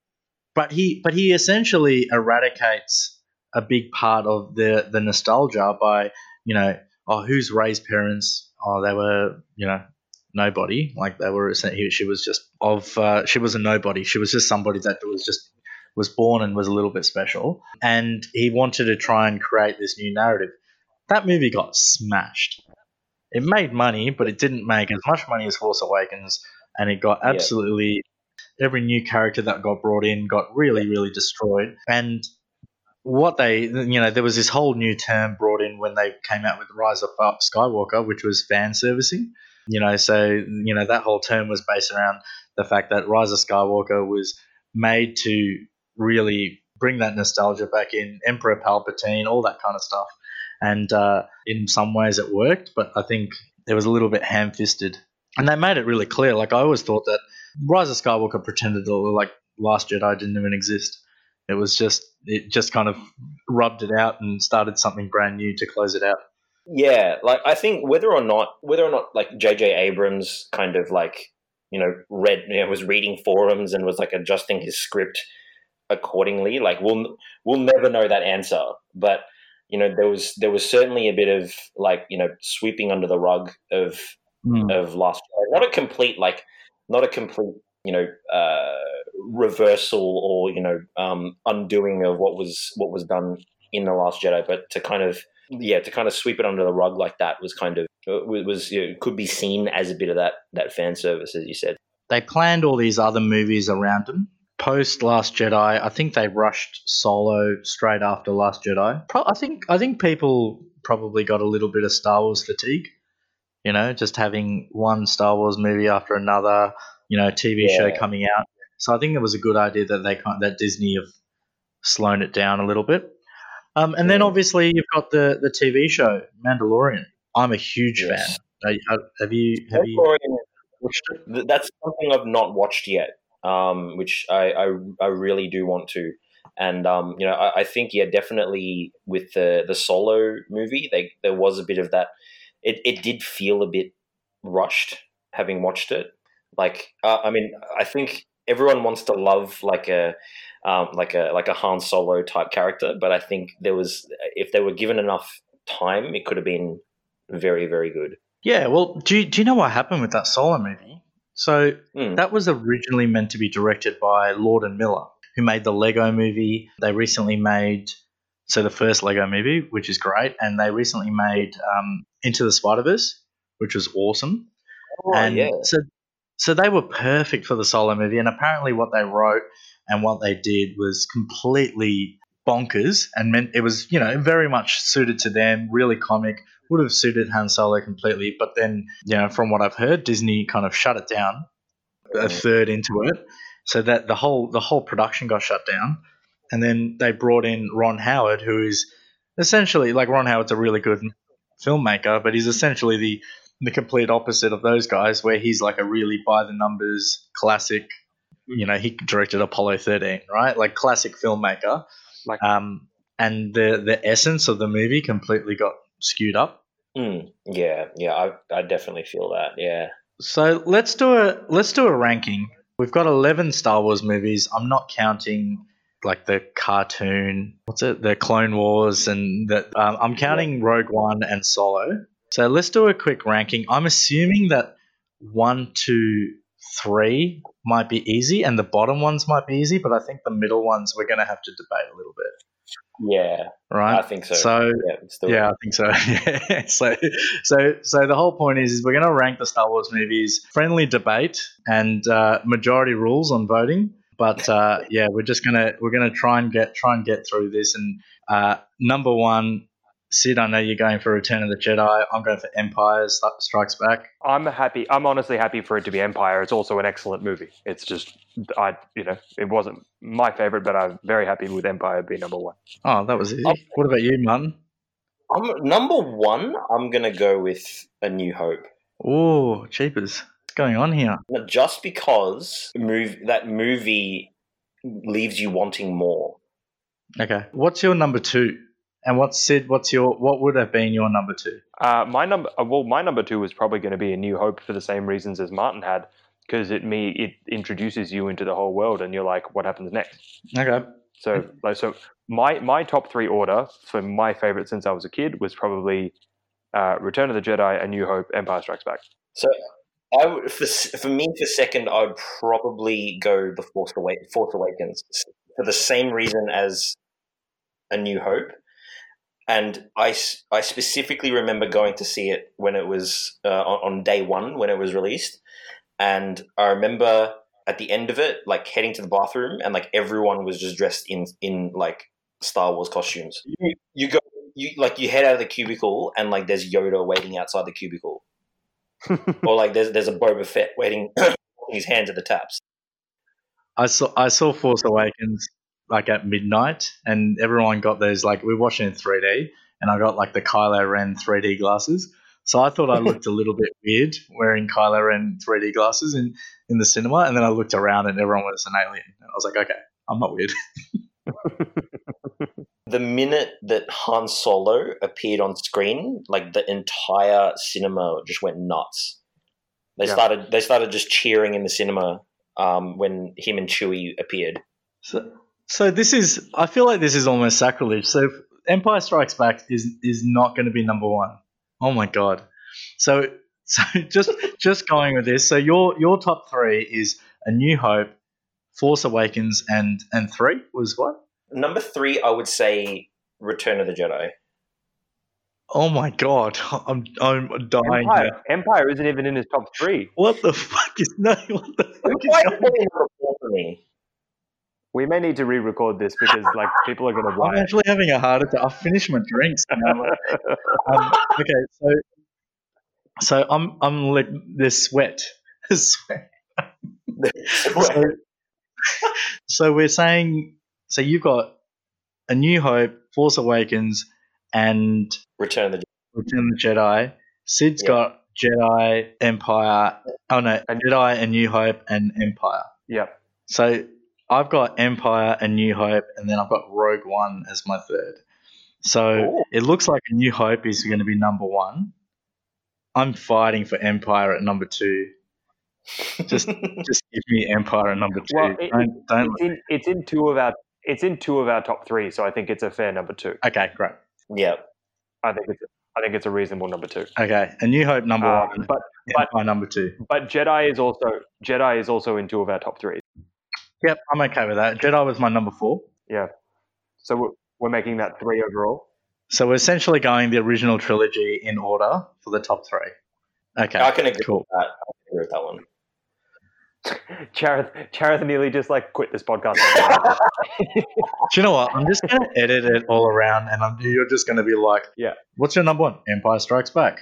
but he but he essentially eradicates a big part of the, the nostalgia by, you know, oh, who's Rey's parents? Oh, they were, you know, nobody. Like they were, she was just of, uh, she was a nobody. She was just somebody that was just was born and was a little bit special. And he wanted to try and create this new narrative. That movie got smashed. It made money, but it didn't make as much money as Force Awakens, and it got absolutely every new character that got brought in got really, really destroyed. And what they, you know, there was this whole new term brought in when they came out with Rise of Skywalker, which was fan servicing. You know, so, you know, that whole term was based around the fact that Rise of Skywalker was made to really bring that nostalgia back in, Emperor Palpatine, all that kind of stuff. And uh, in some ways it worked, but I think it was a little bit ham-fisted. And they made it really clear. Like, I always thought that Rise of Skywalker pretended that, like, Last Jedi didn't even exist. It was just, it just kind of rubbed it out and started something brand new to close it out. Yeah, like I think whether or not whether or not like J J Abrams kind of like you know read you know was reading forums and was like adjusting his script accordingly, like we'll we'll never know that answer. But you know there was there was certainly a bit of like you know sweeping under the rug of Mm. of Last Jedi. Not a complete like not a complete you know uh, reversal or you know um, undoing of what was what was done in The Last Jedi, but to kind of yeah, to kind of sweep it under the rug like that was kind of was you know, could be seen as a bit of that that fan service, as you said. They planned all these other movies around them. Post Last Jedi, I think they rushed Solo straight after Last Jedi. Pro- I think I think people probably got a little bit of Star Wars fatigue. You know, just having one Star Wars movie after another. You know, T V Yeah. show coming out. So I think it was a good idea that they that Disney have slowed it down a little bit. Um, and then Yeah. obviously you've got the, the T V show Mandalorian. I'm a huge Yes. fan. Uh, Have you have you Mandalorian, watched it? th- that's something I've not watched yet, um, which I, I I really do want to. And um, you know, I, I think yeah, definitely with the the Solo movie, they there was a bit of that. It it did feel a bit rushed having watched it. Like uh, I mean, I think everyone wants to love like a um, like a like a Han Solo type character, but I think there was if they were given enough time, it could have been very very good. Yeah, well, do you, do you know what happened with that Solo movie? So Mm. that was originally meant to be directed by Lord and Miller, who made the Lego movie. They recently made, so the first Lego movie, which is great, and they recently made um, Into the Spider-Verse, which was awesome. Oh and yeah, so, so they were perfect for the Solo movie, and apparently what they wrote and what they did was completely bonkers and meant it was, you know, very much suited to them, really comic, would have suited Han Solo completely. But then, you know, from what I've heard, Disney kind of shut it down a third into it, so that the whole the whole production got shut down. And then they brought in Ron Howard, who is essentially like Ron Howard's a really good filmmaker, but he's essentially the the complete opposite of those guys, where he's like a really by the numbers classic. You know, he directed Apollo thirteen, right? Like classic filmmaker. Like- um, and the the essence of the movie completely got skewed up. Mm. yeah, yeah. I I definitely feel that. Yeah, So let's do a let's do a ranking. We've got eleven Star Wars movies. I'm not counting like the cartoon, what's it, the Clone Wars, and that um, I'm counting Rogue One and Solo. So let's do a quick ranking. I'm assuming that one, two, three might be easy, and the bottom ones might be easy, but I think the middle ones we're going to have to debate a little bit. Yeah, right. I think so. So yeah, still yeah, I think so. Yeah. so so so the whole point is, is we're going to rank the Star Wars movies, friendly debate, and uh, majority rules on voting. But uh, yeah, we're just gonna we're gonna try and get try and get through this. And uh, number one, Sid, I know you're going for Return of the Jedi. I'm going for Empire Strikes Back. I'm happy. I'm honestly happy for it to be Empire. It's also an excellent movie. It's just, I, you know, it wasn't my favorite, but I'm very happy with Empire being number one. Oh, that was easy. Um, what about you, Martin? I'm number one. I'm gonna go with A New Hope. Oh, cheapers. What's going on here? Just because move that movie leaves you wanting more. Okay. What's your number two? And what's Sid? What's your what would have been your number two? Uh, my number, uh, well, my number two was probably going to be A New Hope for the same reasons as Martin had, because it me it introduces you into the whole world, and you're like, what happens next? Okay. So, like, so my my top three order for my favorite since I was a kid was probably uh, Return of the Jedi, A New Hope, Empire Strikes Back. So, I would, for for me for second, I would probably go The Force Awakens, Force Awakens for the same reason as A New Hope. And I, I specifically remember going to see it when it was uh, on, on day one when it was released. And I remember at the end of it, like heading to the bathroom and like everyone was just dressed in, in like Star Wars costumes. You, you go, you like you head out of the cubicle and like there's Yoda waiting outside the cubicle. Or like there's, there's a Boba Fett waiting, his hands at the taps. I saw, I saw Force Awakens like at midnight, and everyone got those, like, we were watching in three D, and I got like the Kylo Ren three D glasses. So I thought I looked a little bit weird wearing Kylo Ren three D glasses in, in the cinema, and then I looked around and everyone was an alien. And I was like, okay, I'm not weird. The minute that Han Solo appeared on screen, like the entire cinema just went nuts. They yeah. started they started just cheering in the cinema um, when him and Chewie appeared. So So this is, I feel like this is almost sacrilege. So Empire Strikes Back is is not going to be number one. Oh my god. So so just just going with this. So your your top three is A New Hope, Force Awakens, and and three was what? Number three, I would say Return of the Jedi. Oh my god, I'm I'm dying. Empire, here. Empire isn't even in his top three. What the fuck is no? What the fuck is Why going on? For me? We may need to re-record this because, like, people are going to I'm actually having a heart attack. I've finished my drinks now. um, okay, so so I'm I'm like there's sweat, there's sweat. so, so we're saying, so you've got A New Hope, Force Awakens, and Return of the Return of the Jedi. Sid's yeah. got Jedi, Empire. Oh no, Jedi, A New Hope, and Empire. Yep. So I've got Empire, A New Hope, and then I've got Rogue One as my third. So Ooh. It looks like A New Hope is going to be number one. I'm fighting for Empire at number two. Just, just give me Empire at number two. Well, it, don't, don't it's, in, it's in two of our it's in two of our top three, so I think it's a fair number two. Okay, great. Yeah, I think it's I think it's a reasonable number two. Okay, A New Hope number um, one, but Empire but, number two. But Jedi is also Jedi is also in two of our top three. Yep, I'm okay with that. Jedi was my number four. Yeah. So we're, we're making that three overall. So we're essentially going the original trilogy in order for the top three. Okay. I can agree cool. with that. I can agree with that one. Charith, Charith nearly just like quit this podcast. Do you know what? I'm just going to edit it all around, and I'm, you're just going to be like, yeah. What's your number one? Empire Strikes Back.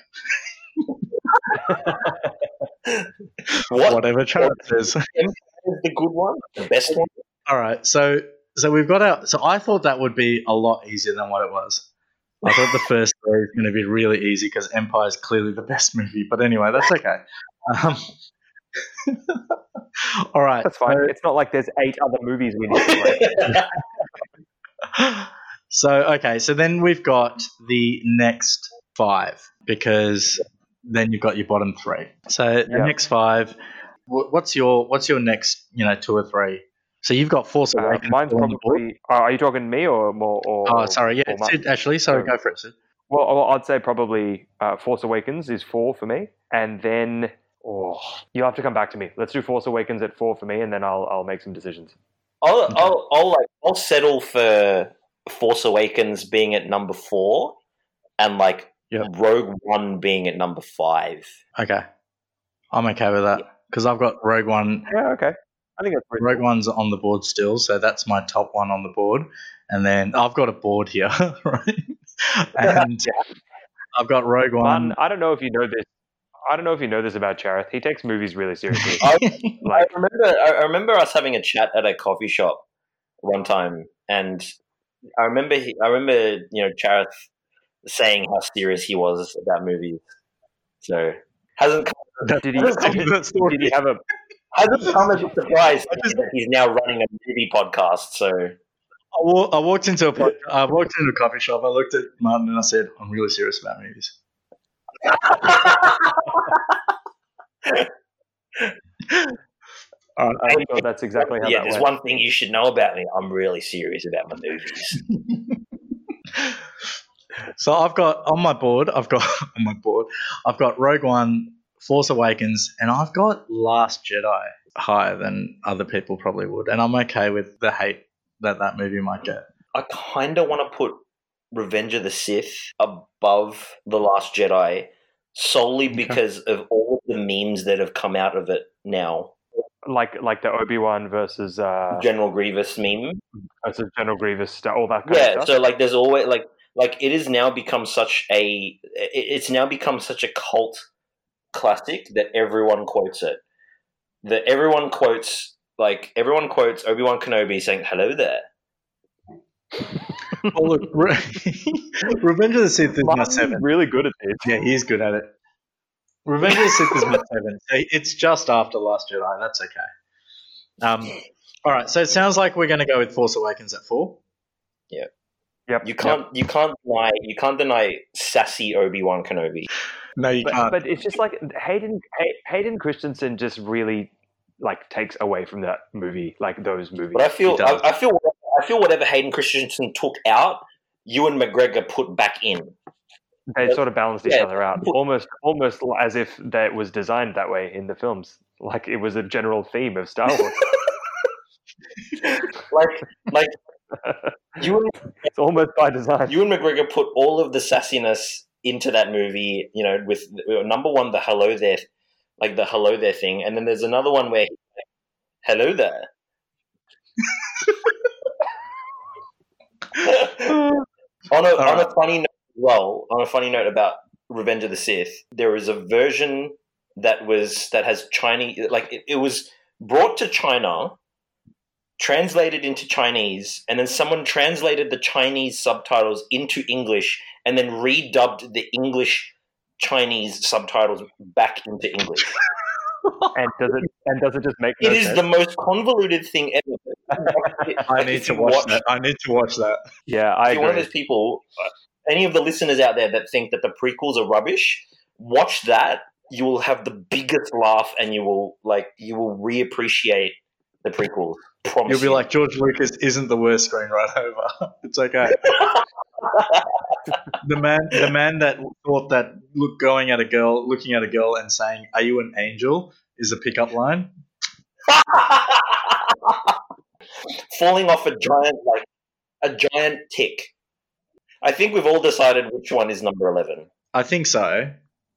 What? Whatever Charith says. Is the good one, the best one. All right, so so we've got our. So I thought that would be a lot easier than what it was. I thought the first three was going to be really easy because Empire is clearly the best movie. But anyway, that's okay. Um, all right, that's fine. So, it's not like there's eight other movies we need to rate. So okay, so then we've got the next five because then you've got your bottom three. So the yeah. next five. What's your what's your next, you know, two or three So you've got Force Uh, Awakens. mine's on the board. probably. Uh, are you talking me or more? Or, Oh, sorry. Yeah, or Mark? Sid, actually. Sorry, So- go for it, Sid. Well, well, I'd say probably uh, Force Awakens is four for me, and then oh, you have to come back to me. Let's do Force Awakens at four for me, and then I'll I'll make some decisions. I'll, Okay. I'll, I'll like I'll settle for Force Awakens being at number four, and like Yep. Rogue One being at number five. Okay. I'm okay with that because I've got Rogue One. Yeah, okay. I think that's pretty Rogue One's on the board still, so that's my top one on the board. And then I've got a board here, right? And I've got Rogue One. Martin, I don't know if you know this. I don't know if you know this about Chareth. He takes movies really seriously. I, like, I remember I I remember us having a chat at a coffee shop one time, and I remember he, I remember you know Chareth saying how serious he was about movies. So hasn't come, did he? That's the story. Did he have a? hasn't come as a surprise that he's now running a movie podcast. So I, wa- I walked into a pod- I walked into a coffee shop. I looked at Martin and I said, "I'm really serious about movies." All right. I'm sure that's exactly how yeah, that there's went. one thing you should know about me. I'm really serious about my movies. So I've got on my board. I've got on my board. I've got Rogue One, Force Awakens, and I've got Last Jedi higher than other people probably would, and I'm okay with the hate that that movie might get. I kind of want to put Revenge of the Sith above The Last Jedi solely Okay. because of all of the memes that have come out of it now. Like like the Obi-Wan versus uh, General Grievous meme. versus General Grievous, stuff, all that kind Yeah, of stuff. so like there's always like like it has now become such a it- it's now become such a cult classic that everyone quotes it. That everyone quotes like everyone quotes Obi-Wan Kenobi saying hello there. Well, look, Re- Revenge of the Sith is my Martin's seven. really good at this. Yeah, he's good at it. Revenge of the Sith is my seven. So it's just after Last Jedi. That's okay. Um, all right. So it sounds like we're going to go with Force Awakens at four. Yep. You can't you can't deny you can't deny sassy Obi-Wan Kenobi. No, you But, can't. but it's just like Hayden Hay- Hayden Christensen just really like takes away from that movie, like those movies. But I feel He does. I, I feel I feel whatever Hayden Christensen took out, Ewan McGregor put back in. They sort of balanced each Yeah. other out, almost almost as if that was designed that way in the films. Like it was a general theme of Star Wars. Like like Ewan It's almost by design. Ewan McGregor put all of the sassiness into that movie, you know, with uh, number one, the hello there, like the hello there thing. And then there's another one where he's like, hello there. on, a, on a funny note as well, on a funny note about Revenge of the Sith, there is a version that was, that has Chinese, like it, it was brought to China, translated into Chinese, and then someone translated the Chinese subtitles into English and then redubbed the English Chinese subtitles back into English. And does it and does it just make It no is sense? the most convoluted thing ever. I Like, need if to you watch, that. I need to watch that. Yeah, I If you're one of agree. those people, uh, any of the listeners out there that think that the prequels are rubbish, watch that. You will have the biggest laugh, and you will like you will reappreciate the prequels. Promise You'll be you. like, George Lucas isn't the worst screenwriter ever. It's okay. the man, the man that thought that look going at a girl, looking at a girl, and saying, "Are you an angel?" is a pickup line. Falling off a giant like a giant tick. I think we've all decided which one is number eleven. I think so.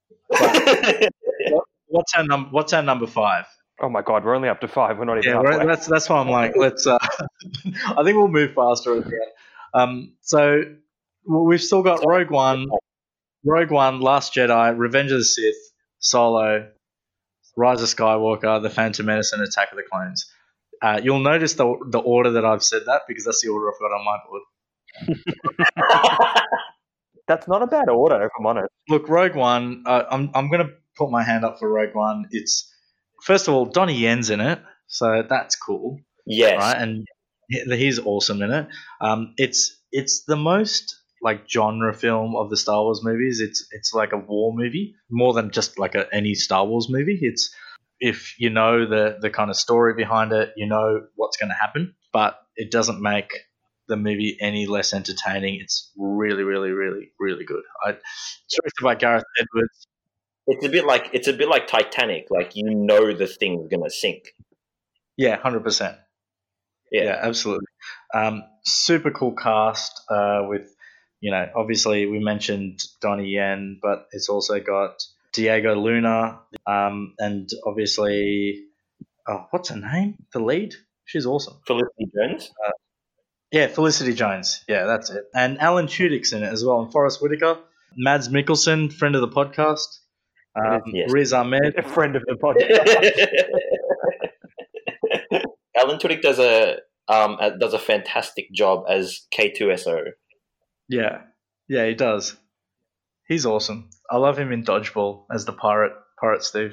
What's our number? What's our number five? Oh my god, we're only up to five. We're not even Yeah, halfway. we're, that's that's why I'm like, let's. Uh, I think we'll move faster at the end. Um, so well, we've still got Rogue One, Rogue One, Last Jedi, Revenge of the Sith, Solo, Rise of Skywalker, The Phantom Menace, and Attack of the Clones. Uh, you'll notice the the order that I've said that because that's the order I've got on my board. That's not a bad order, if I'm honest. Look, Rogue One. Uh, I'm I'm gonna put my hand up for Rogue One. It's first of all Donnie Yen's in it, so that's cool. Yes. Right, and he- he's awesome in it. Um, it's it's the most like genre film of the Star Wars movies. It's it's like a war movie more than just like a, any Star Wars movie. It's if you know the the kind of story behind it, you know what's going to happen, but it doesn't make the movie any less entertaining. It's really, really, really, really good. I directed by Gareth Edwards. It's a bit like it's a bit like Titanic. Like you know the thing's gonna sink. Yeah, one hundred percent. Yeah. Yeah, absolutely. Um, super cool cast uh, with, you know, obviously we mentioned Donnie Yen, but it's also got Diego Luna um, and obviously, oh, what's her name? The lead? She's awesome. Felicity Jones. Uh, yeah, Felicity Jones. Yeah, that's it. And Alan Tudyk's in it as well, and Forrest Whitaker. Mads Mikkelsen, friend of the podcast. Um, Yes. Riz Ahmed. A friend of the podcast. Alan Tudyk does a um a- does a fantastic job as K two S O. Yeah, yeah, he does. He's awesome. I love him in Dodgeball as the pirate, Pirate Steve.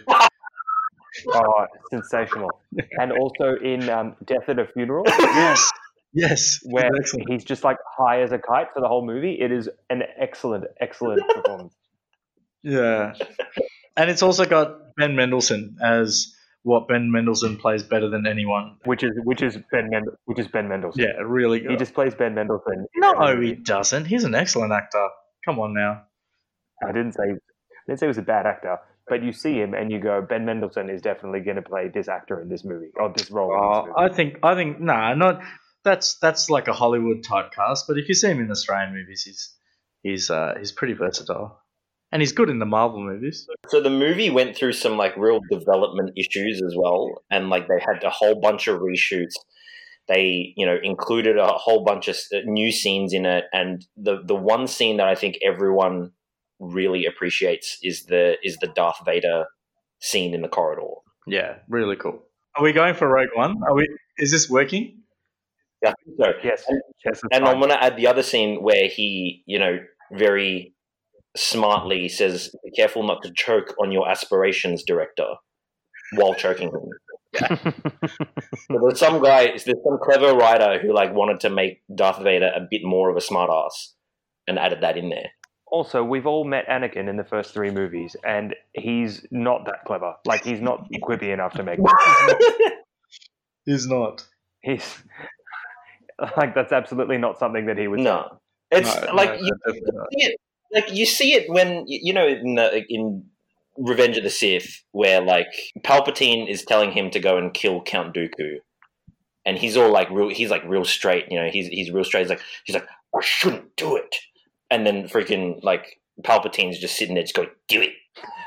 Oh, sensational. And also in um, Death at a Funeral, Yes, yes. where he's excellent. he's just like high as a kite for the whole movie. It is an excellent, excellent performance. Yeah, and it's also got Ben Mendelsohn as what Ben Mendelsohn plays better than anyone. Which is which is Ben Mendel, which is Ben Mendelsohn. Yeah, really good. He just plays Ben Mendelsohn. in no, every he movie. doesn't. He's an excellent actor. Come on now. I didn't say I didn't say he was a bad actor, but you see him and you go, Ben Mendelsohn is definitely going to play this actor in this movie or this role. in Uh, this movie. I think I think nah, not that's that's like a Hollywood type cast. But if you see him in Australian movies, he's he's uh, he's pretty versatile, and he's good in the Marvel movies. So the movie went through some like real development issues as well, and like they had a whole bunch of reshoots. They, you know, included a whole bunch of s- new scenes in it, and the the one scene that I think everyone really appreciates is the is the Darth Vader scene in the corridor. Yeah, really cool. Are we going for Rogue One? Are we? Is this working? Yeah, so yes, and- yes, it's And fine. I'm going to add the other scene where he, you know, very smartly says, "Be careful not to choke on your aspirations, director," while choking him. So there's some guy, there's some clever writer who like wanted to make Darth Vader a bit more of a smartass and added that in there. Also, we've all met Anakin in the first three movies, and he's not that clever. Like, he's not quippy enough to make it. He's not. He's like, that's absolutely not something that he would say. No, it's No, like no, you definitely not. see it, like you see it when you know in the, in Revenge of the Sith, where like Palpatine is telling him to go and kill Count Dooku, and he's all like real, he's like real straight, you know, he's he's real straight. He's like he's like I shouldn't do it, and then freaking like Palpatine's just sitting there, just going, "Do it."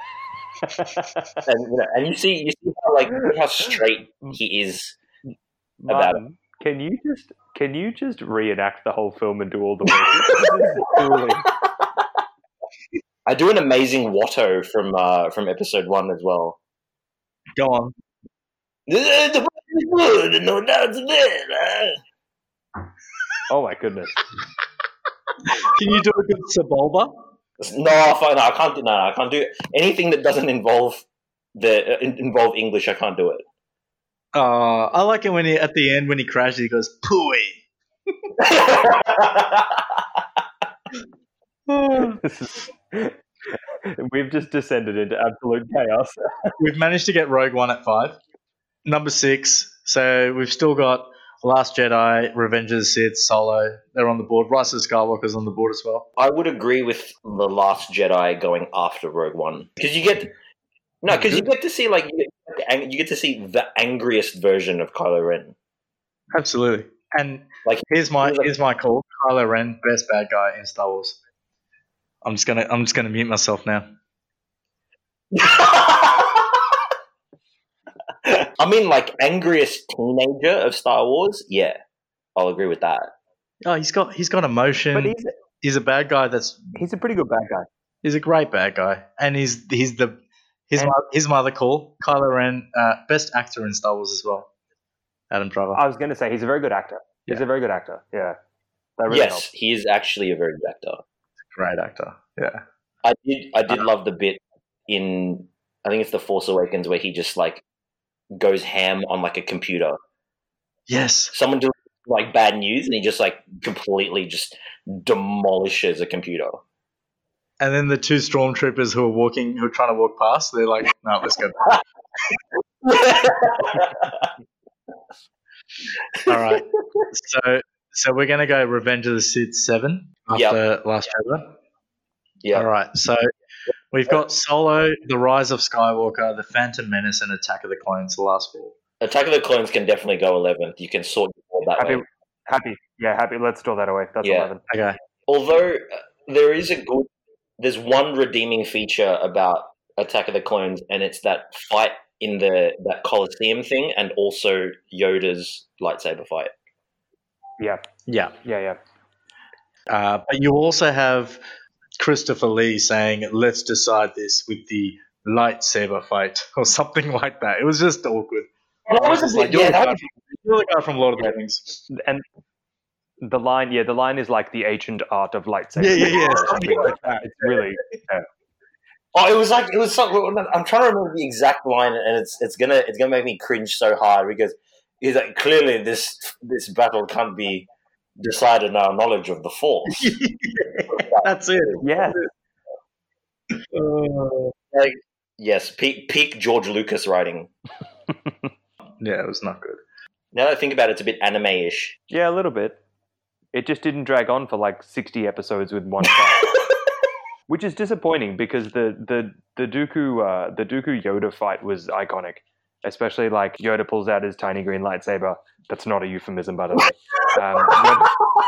and you know, and you see you see how like how straight he is. About Martin, can you just can you just reenact the whole film and do all the work? This is truly- I do an amazing Watto from uh, from episode one as well. Go on. The is good, no doubts about it. Oh my goodness! Can you do a good Sebulba? No, fine, no, I can't do. No, I can't do anything that doesn't involve the uh, in- involve English. I can't do it. Uh, I like it when he at the end when he crashes, he goes pooey. This is, we've just descended into absolute chaos. We've managed to get Rogue One at five. Number six. So we've still got Last Jedi, Revenge of the Sith, Solo. They're on the board. Rise of Skywalker's on the board as well. I would agree with the Last Jedi going after Rogue One because you get no, because you get to see like you get, you get to see the angriest version of Kylo Ren. Absolutely. And Like here's my he's like- here's my call. Kylo Ren, best bad guy in Star Wars. I'm just gonna I'm just gonna mute myself now. I mean, like angriest teenager of Star Wars. Yeah, I'll agree with that. Oh, he's got he's got emotion. But he's he's a bad guy. That's he's a pretty good bad guy. he's a great bad guy, and he's he's the his And- mo- his mother call Kylo Ren, uh, best actor in Star Wars as well. Adam Driver. I was going to say he's a very good actor. He's Yeah. a very good actor. Yeah, that really yes, helps. he is actually a very good actor. Great actor. Yeah. I did I did love the bit in I think it's The Force Awakens where he just like goes ham on like a computer. Yes. Someone does like bad news and he just like completely just demolishes a computer. And then the two stormtroopers who are walking, who are trying to walk past, they're like, "No, let's go back." All right. So so we're gonna go Revenge of the Sith seven after Yep. Last Jedi. Yeah. All right. So we've got Solo, The Rise of Skywalker, The Phantom Menace, and Attack of the Clones. The last four. Attack of the Clones can definitely go eleventh. You can sort it all that Happy, way. happy, yeah, happy. Let's store that away. That's Yeah. eleven. Okay. Although uh, there is a good, there's one redeeming feature about Attack of the Clones, and it's that fight in the that Colosseum thing, and also Yoda's lightsaber fight. Yeah, Yeah. yeah, yeah. Uh, but you also have Christopher Lee saying, "Let's decide this with the lightsaber fight," or something like that. It was just awkward. Well, that was It's a like, bit- you're, yeah, the that guy was- from, you're the guy from Lord of the Rings. And the line, yeah, the line is like the ancient art of lightsaber. Yeah, yeah, yeah, or something something like like that. It's really, yeah. Oh, it was like it was something. I'm trying to remember the exact line, and it's it's gonna it's gonna make me cringe so hard because he's like, clearly this this battle can't be decided on our knowledge of the Force. That's it. yeah. Uh, Like, yes, peak peak George Lucas writing. yeah, it was not good. Now that I think about it, it's a bit anime-ish. Yeah, a little bit. It just didn't drag on for like sixty episodes with one fight, which is disappointing because the the the Dooku uh, the Dooku Yoda fight was iconic, especially like Yoda pulls out his tiny green lightsaber. That's not a euphemism, by the way. Um,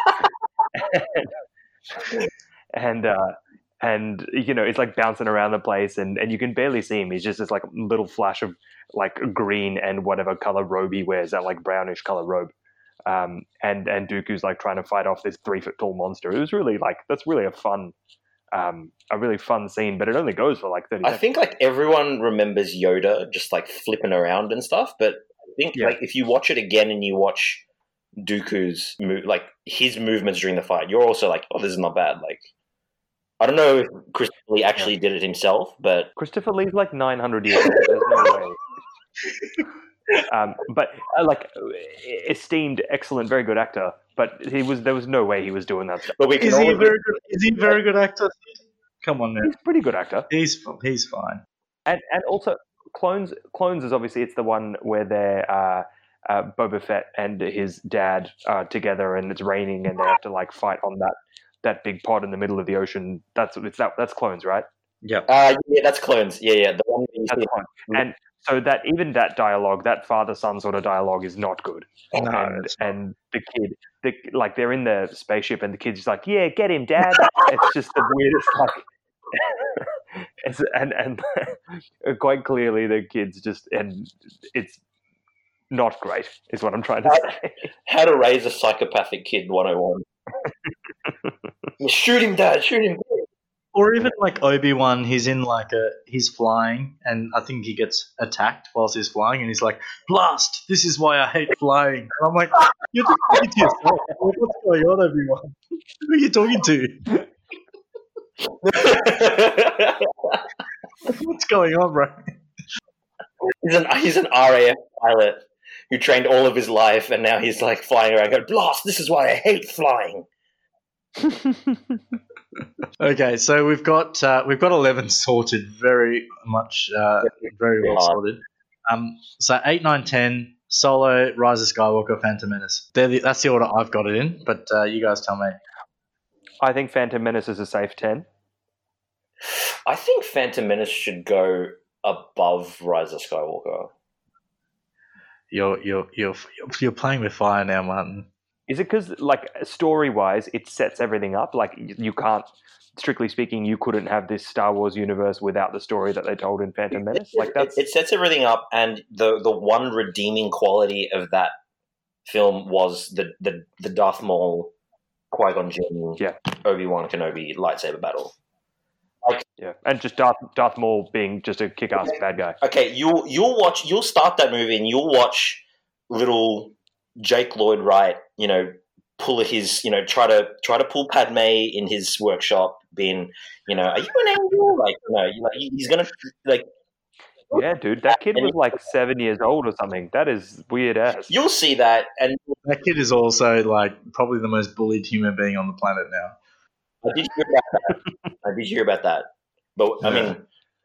Yoda- and uh, and you know it's like bouncing around the place, and, and you can barely see him. He's just this like little flash of like green and whatever color robe he wears, that like brownish color robe. Um, and and Dooku's like trying to fight off this three foot tall monster. It was really like that's really a fun, um, a really fun scene, but it only goes for like thirty. I seconds. think like everyone remembers Yoda just like flipping around and stuff, but I think Yeah. like if you watch it again and you watch Dooku's move, like his movements during the fight, you're also like, oh, this is not bad. Like, I don't know if Christopher Lee actually did it himself, but Christopher Lee's like nine hundred years old. There's no way. Um, but uh, like esteemed, excellent, very good actor. But he was there was no way he was doing that stuff. but we can Is he a all very good? Is he a very good actor? Come on, now. He's a pretty good actor. He's he's fine. And and also clones clones is obviously it's the one where they're uh, uh, Boba Fett and his dad are together and it's raining and they have to like fight on that that big pod in the middle of the ocean. That's it's that that's clones, right? Yep. Uh, yeah, that's Clones. Yeah, yeah, the one that you That's see. clones. And so that even that dialogue, that father son sort of dialogue, is not good. No, and it's not. and the kid, the, like they're in the spaceship, and the kid's just like, "Yeah, get him, Dad." It's just the weirdest, like, it's, and and quite clearly the kid's just, and it's not great, is what I'm trying to say. How to Raise a Psychopathic Kid one oh one. Shoot him, Dad, shoot him. Or even like Obi-Wan, he's in like a he's flying, and I think he gets attacked whilst he's flying, and he's like, "Blast! This is why I hate flying." And I'm like, "You're just talking to yourself. What's going on, Obi-Wan? Who are you talking to? What's going on, bro?" he's, an, he's an R A F pilot who trained all of his life, and now he's like flying around going, "Blast! This is why I hate flying." Okay, so we've got uh, we've got eleven sorted, very much, uh, very well hard. sorted. Um, so eight, nine, ten, Solo, Rise of Skywalker, Phantom Menace. They're the, that's the order I've got it in, but uh, you guys tell me. I think Phantom Menace is a safe ten. I think Phantom Menace should go above Rise of Skywalker. You're you're you're you're playing with fire now, Martin. Is it because, like, story-wise, it sets everything up? Like, you, you can't, strictly speaking, you couldn't have this Star Wars universe without the story that they told in Phantom Menace. Like, that's It, it sets everything up, and the the one redeeming quality of that film was the the, the Darth Maul, Qui-Gon Jinn, Yeah. Obi-Wan Kenobi lightsaber battle. yeah, and just Darth Darth Maul being just a kick-ass bad guy. Okay, you'll you'll watch you'll start that movie and you'll watch little Jake Lloyd Wright, you know, pull his, you know, try to try to pull Padme in his workshop, being, you know, are you an angel? Like, you know, like he's gonna like. Yeah, dude, that kid was like seven years old or something. That is weird ass. You'll see that, and That kid is also like probably the most bullied human being on the planet now. I did hear about that. I did hear about that, but I mean,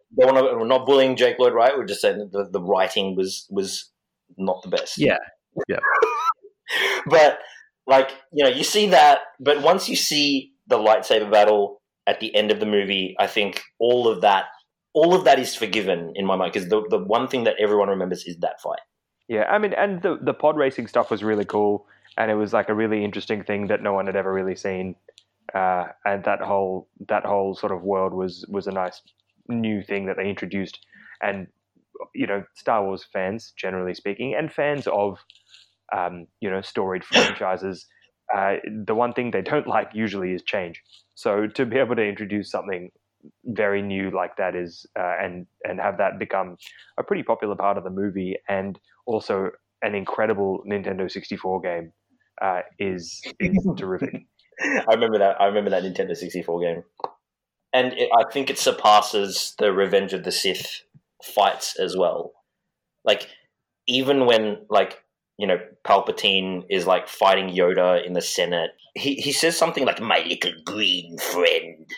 don't want to, we're not bullying Jake Lloyd Wright. We're just saying that the, the writing was was not the best. Yeah, yeah. But like you know, you see that. But once you see the lightsaber battle at the end of the movie, I think all of that, all of that is forgiven in my mind because the the one thing that everyone remembers is that fight. Yeah, I mean, and the the pod racing stuff was really cool, and it was like a really interesting thing that no one had ever really seen. Uh, and that whole that whole sort of world was was a nice new thing that they introduced. And you know, Star Wars fans, generally speaking, and fans of um, you know storied franchises, uh, the one thing they don't like usually is change. So to be able to introduce something very new like that is uh, and and have that become a pretty popular part of the movie, and also an incredible Nintendo sixty-four game uh, is is terrific. I remember that. I remember that Nintendo sixty-four game, and it, I think it surpasses the Revenge of the Sith fights as well. Like even when like you know Palpatine is like fighting Yoda in the Senate, he he says something like "my little green friend."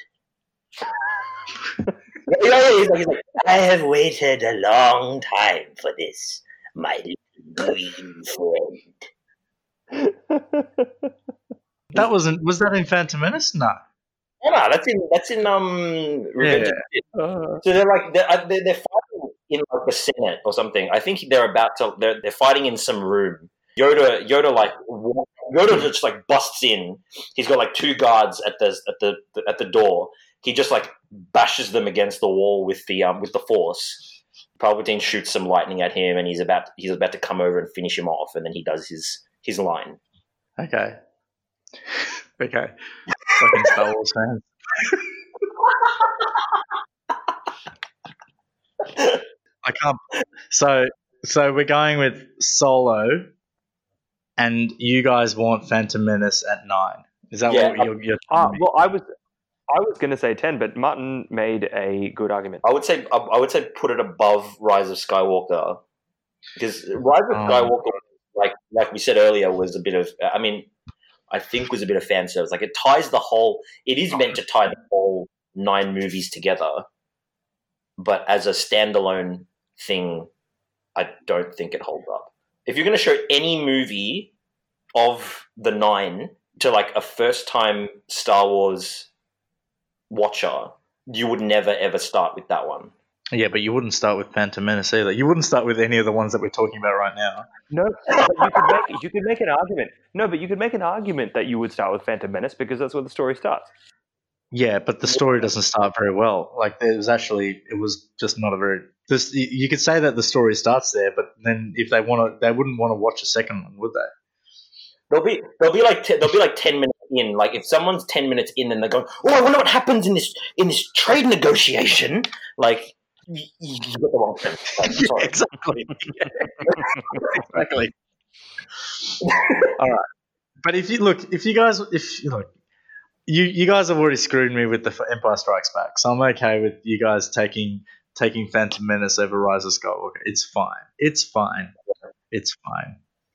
You know, he's like, he's like, I have waited a long time for this, my little green friend. That wasn't. Was that in Phantom Menace? No. Oh, no, that's in that's in um. Revenge Yeah. of the Sith. Uh, So they're like they're, they're they're fighting in like the Senate or something. I think they're about to. They're they're fighting in some room. Yoda Yoda like walk- Yoda just like busts in. He's got like two guards at the at the at the door. He just like bashes them against the wall with the um with the Force. Palpatine shoots some lightning at him, and he's about he's about to come over and finish him off. And then he does his his line. Okay. Okay. Fucking Star Wars fans. I can't. So, so we're going with Solo, and you guys want Phantom Menace at nine. Is that Yeah. what you're? you're uh, well, I was I was going to say ten, but Martin made a good argument. I would say I I would say put it above Rise of Skywalker because Rise of Oh. Skywalker, like like we said earlier, was a bit of. I mean, I think was a bit of fan service. Like it ties the whole. It is meant to tie the whole nine movies together, but as a standalone thing, I don't think it holds up. If you're going to show any movie of the nine to like a first-time Star Wars watcher, you would never ever start with that one. Yeah, but you wouldn't start with Phantom Menace either. You wouldn't start with any of the ones that we're talking about right now. No, but you could make you could make an argument. No, but you could make an argument that you would start with Phantom Menace because that's where the story starts. Yeah, but the story doesn't start very well. Like there was actually, it was just not a very. This you you could say that the story starts there, but then if they want to, they wouldn't want to watch a second one, would they? They'll be they'll be like they'll be like ten minutes in. Like if someone's ten minutes in, and they're going, "Oh, I wonder what happens in this in this trade negotiation." Like you, you got the wrong thing. Like, Yeah, sorry. exactly. Yeah. Exactly. All right, but if you look, if you guys, if you look, you you guys have already screwed me with the Empire Strikes Back, so I'm okay with you guys taking taking Phantom Menace over Rise of Skywalker. It's fine. It's fine. It's fine.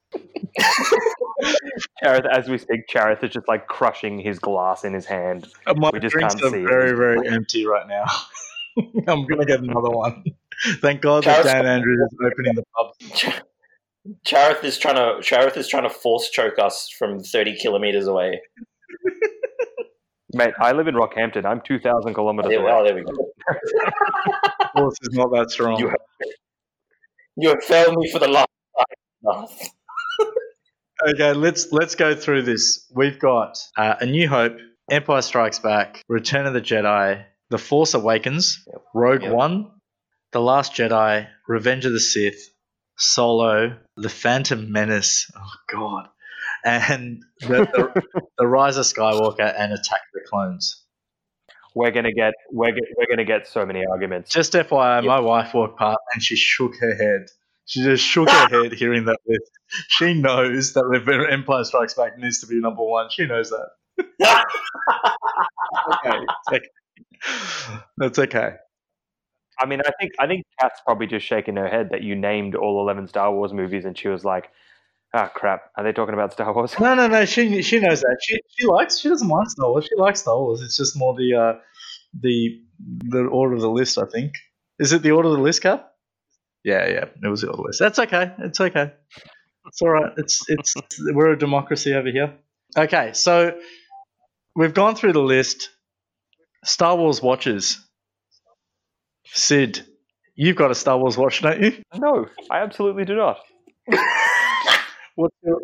Charith, as we speak, Charith is just like crushing his glass in his hand. Uh, My We just drinks can't are see it. very, very empty right now. I'm gonna get another one. Thank God that Charles- Dan Andrews is opening the pub. Ch- Charith is trying to Charith is trying to force choke us from thirty kilometers away. Mate, I live in Rockhampton. I'm two thousand kilometers There, away. oh, there we go. Force is not that strong. You have, you have failed me for the last time. Okay, let's let's go through this. We've got uh, A New Hope, Empire Strikes Back, Return of the Jedi, The Force Awakens, Yep. Rogue Yep. One, The Last Jedi, Revenge of the Sith, Solo, The Phantom Menace. Oh God, and the, the, the Rise of Skywalker and Attack of the Clones. We're gonna get we're get, we're gonna get so many arguments. Just F Y I, Yep. my wife walked past and she shook her head. She just shook her head hearing that list. She knows that Rev- Empire Strikes Back needs to be number one. She knows that. Okay, it's okay. That's okay. I mean, I think I think Kat's probably just shaking her head that you named all eleven Star Wars movies, and she was like, "Ah, crap! Are they talking about Star Wars?" No, no, no. She she knows that. She she likes. She doesn't mind Star Wars. She likes Star Wars. It's just more the uh, the the order of the list, I think. Is it the order of the list, Cap? Yeah, yeah, it was the order of the list. That's okay. It's okay. It's all right. It's it's we're a democracy over here. Okay, so we've gone through the list. Star Wars watches. Sid, you've got a Star Wars watch, don't you? No, I absolutely do not. What's your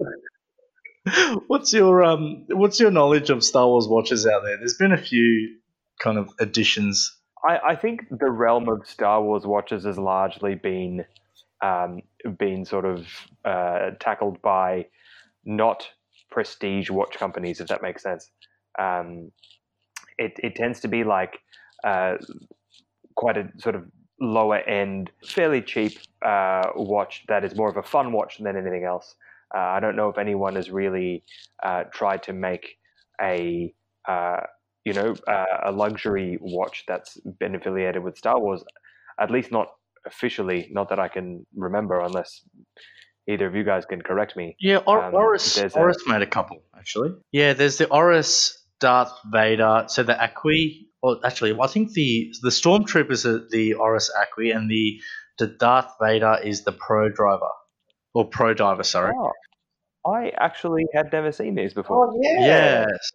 what's your um what's your knowledge of Star Wars watches out there? There's been a few kind of additions. I, I think the realm of Star Wars watches has largely been um, been sort of uh, tackled by not prestige watch companies, if that makes sense. Um, it, it tends to be like uh, quite a sort of lower end, fairly cheap uh, watch that is more of a fun watch than anything else. Uh, I don't know if anyone has really uh, tried to make a uh, you know uh, a luxury watch that's been affiliated with Star Wars, at least not officially. Not that I can remember, unless either of you guys can correct me. Yeah, or- Um, Oris there's a- Oris made a couple actually. Yeah, there's the Oris Darth Vader. So the Acqui, or actually, I think the the Stormtroopers are the Oris Acqui, and the the Darth Vader is the Pro Driver or Pro Diver. Sorry. Oh, I actually had never seen these before. Oh, yeah. Yes.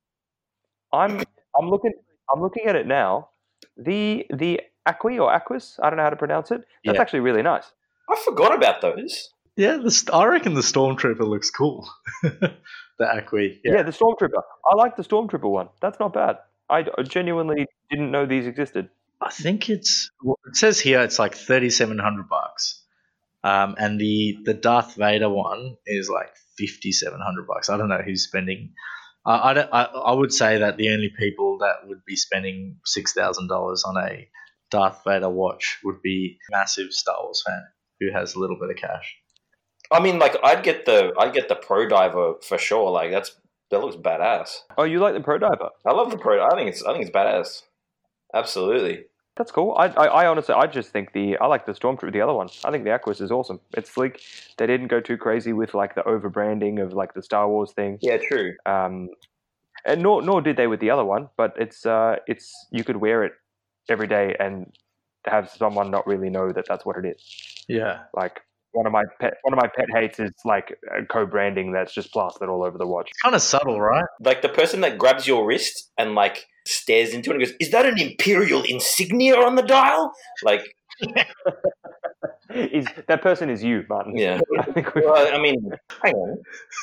I'm I'm looking I'm looking at it now. The the Acqui or Aquis, I don't know how to pronounce it. That's Yeah. actually really nice. I forgot about those. Yeah, the, st- I reckon the Stormtrooper looks cool. the Acqui. Yeah. Yeah. the Stormtrooper. I like the Stormtrooper one. That's not bad. I d- genuinely didn't know these existed. I think it's well, it says here it's like thirty-seven hundred bucks. Um, and the the Darth Vader one is like fifty-seven hundred bucks. I don't know who's spending. I I, don't, I I would say that the only people that would be spending six thousand dollars on a Darth Vader watch would be a massive Star Wars fan who has a little bit of cash. I mean, like, I'd get the I'd get the Pro Diver for sure. Like, that's that looks badass. Oh, you like the Pro Diver? I love the Pro. I think it's I think it's badass. Absolutely. That's cool. I, I, I honestly, I just think the I like the Stormtrooper, the other one. I think the Aquis is awesome. It's sleek. They didn't go too crazy with like the over branding of like the Star Wars thing. Yeah, true. Um, and nor nor did they with the other one. But it's uh, it's you could wear it every day and have someone not really know that that's what it is. Yeah. Like one of my pet one of my pet hates is like uh, co-branding that's just plastered all over the watch. It's kind of subtle, right? Like the person that grabs your wrist and like stares into it and goes, "Is that an Imperial insignia on the dial?" Like, is that person is you, Martin? yeah. I think we, Well, I mean, hang on.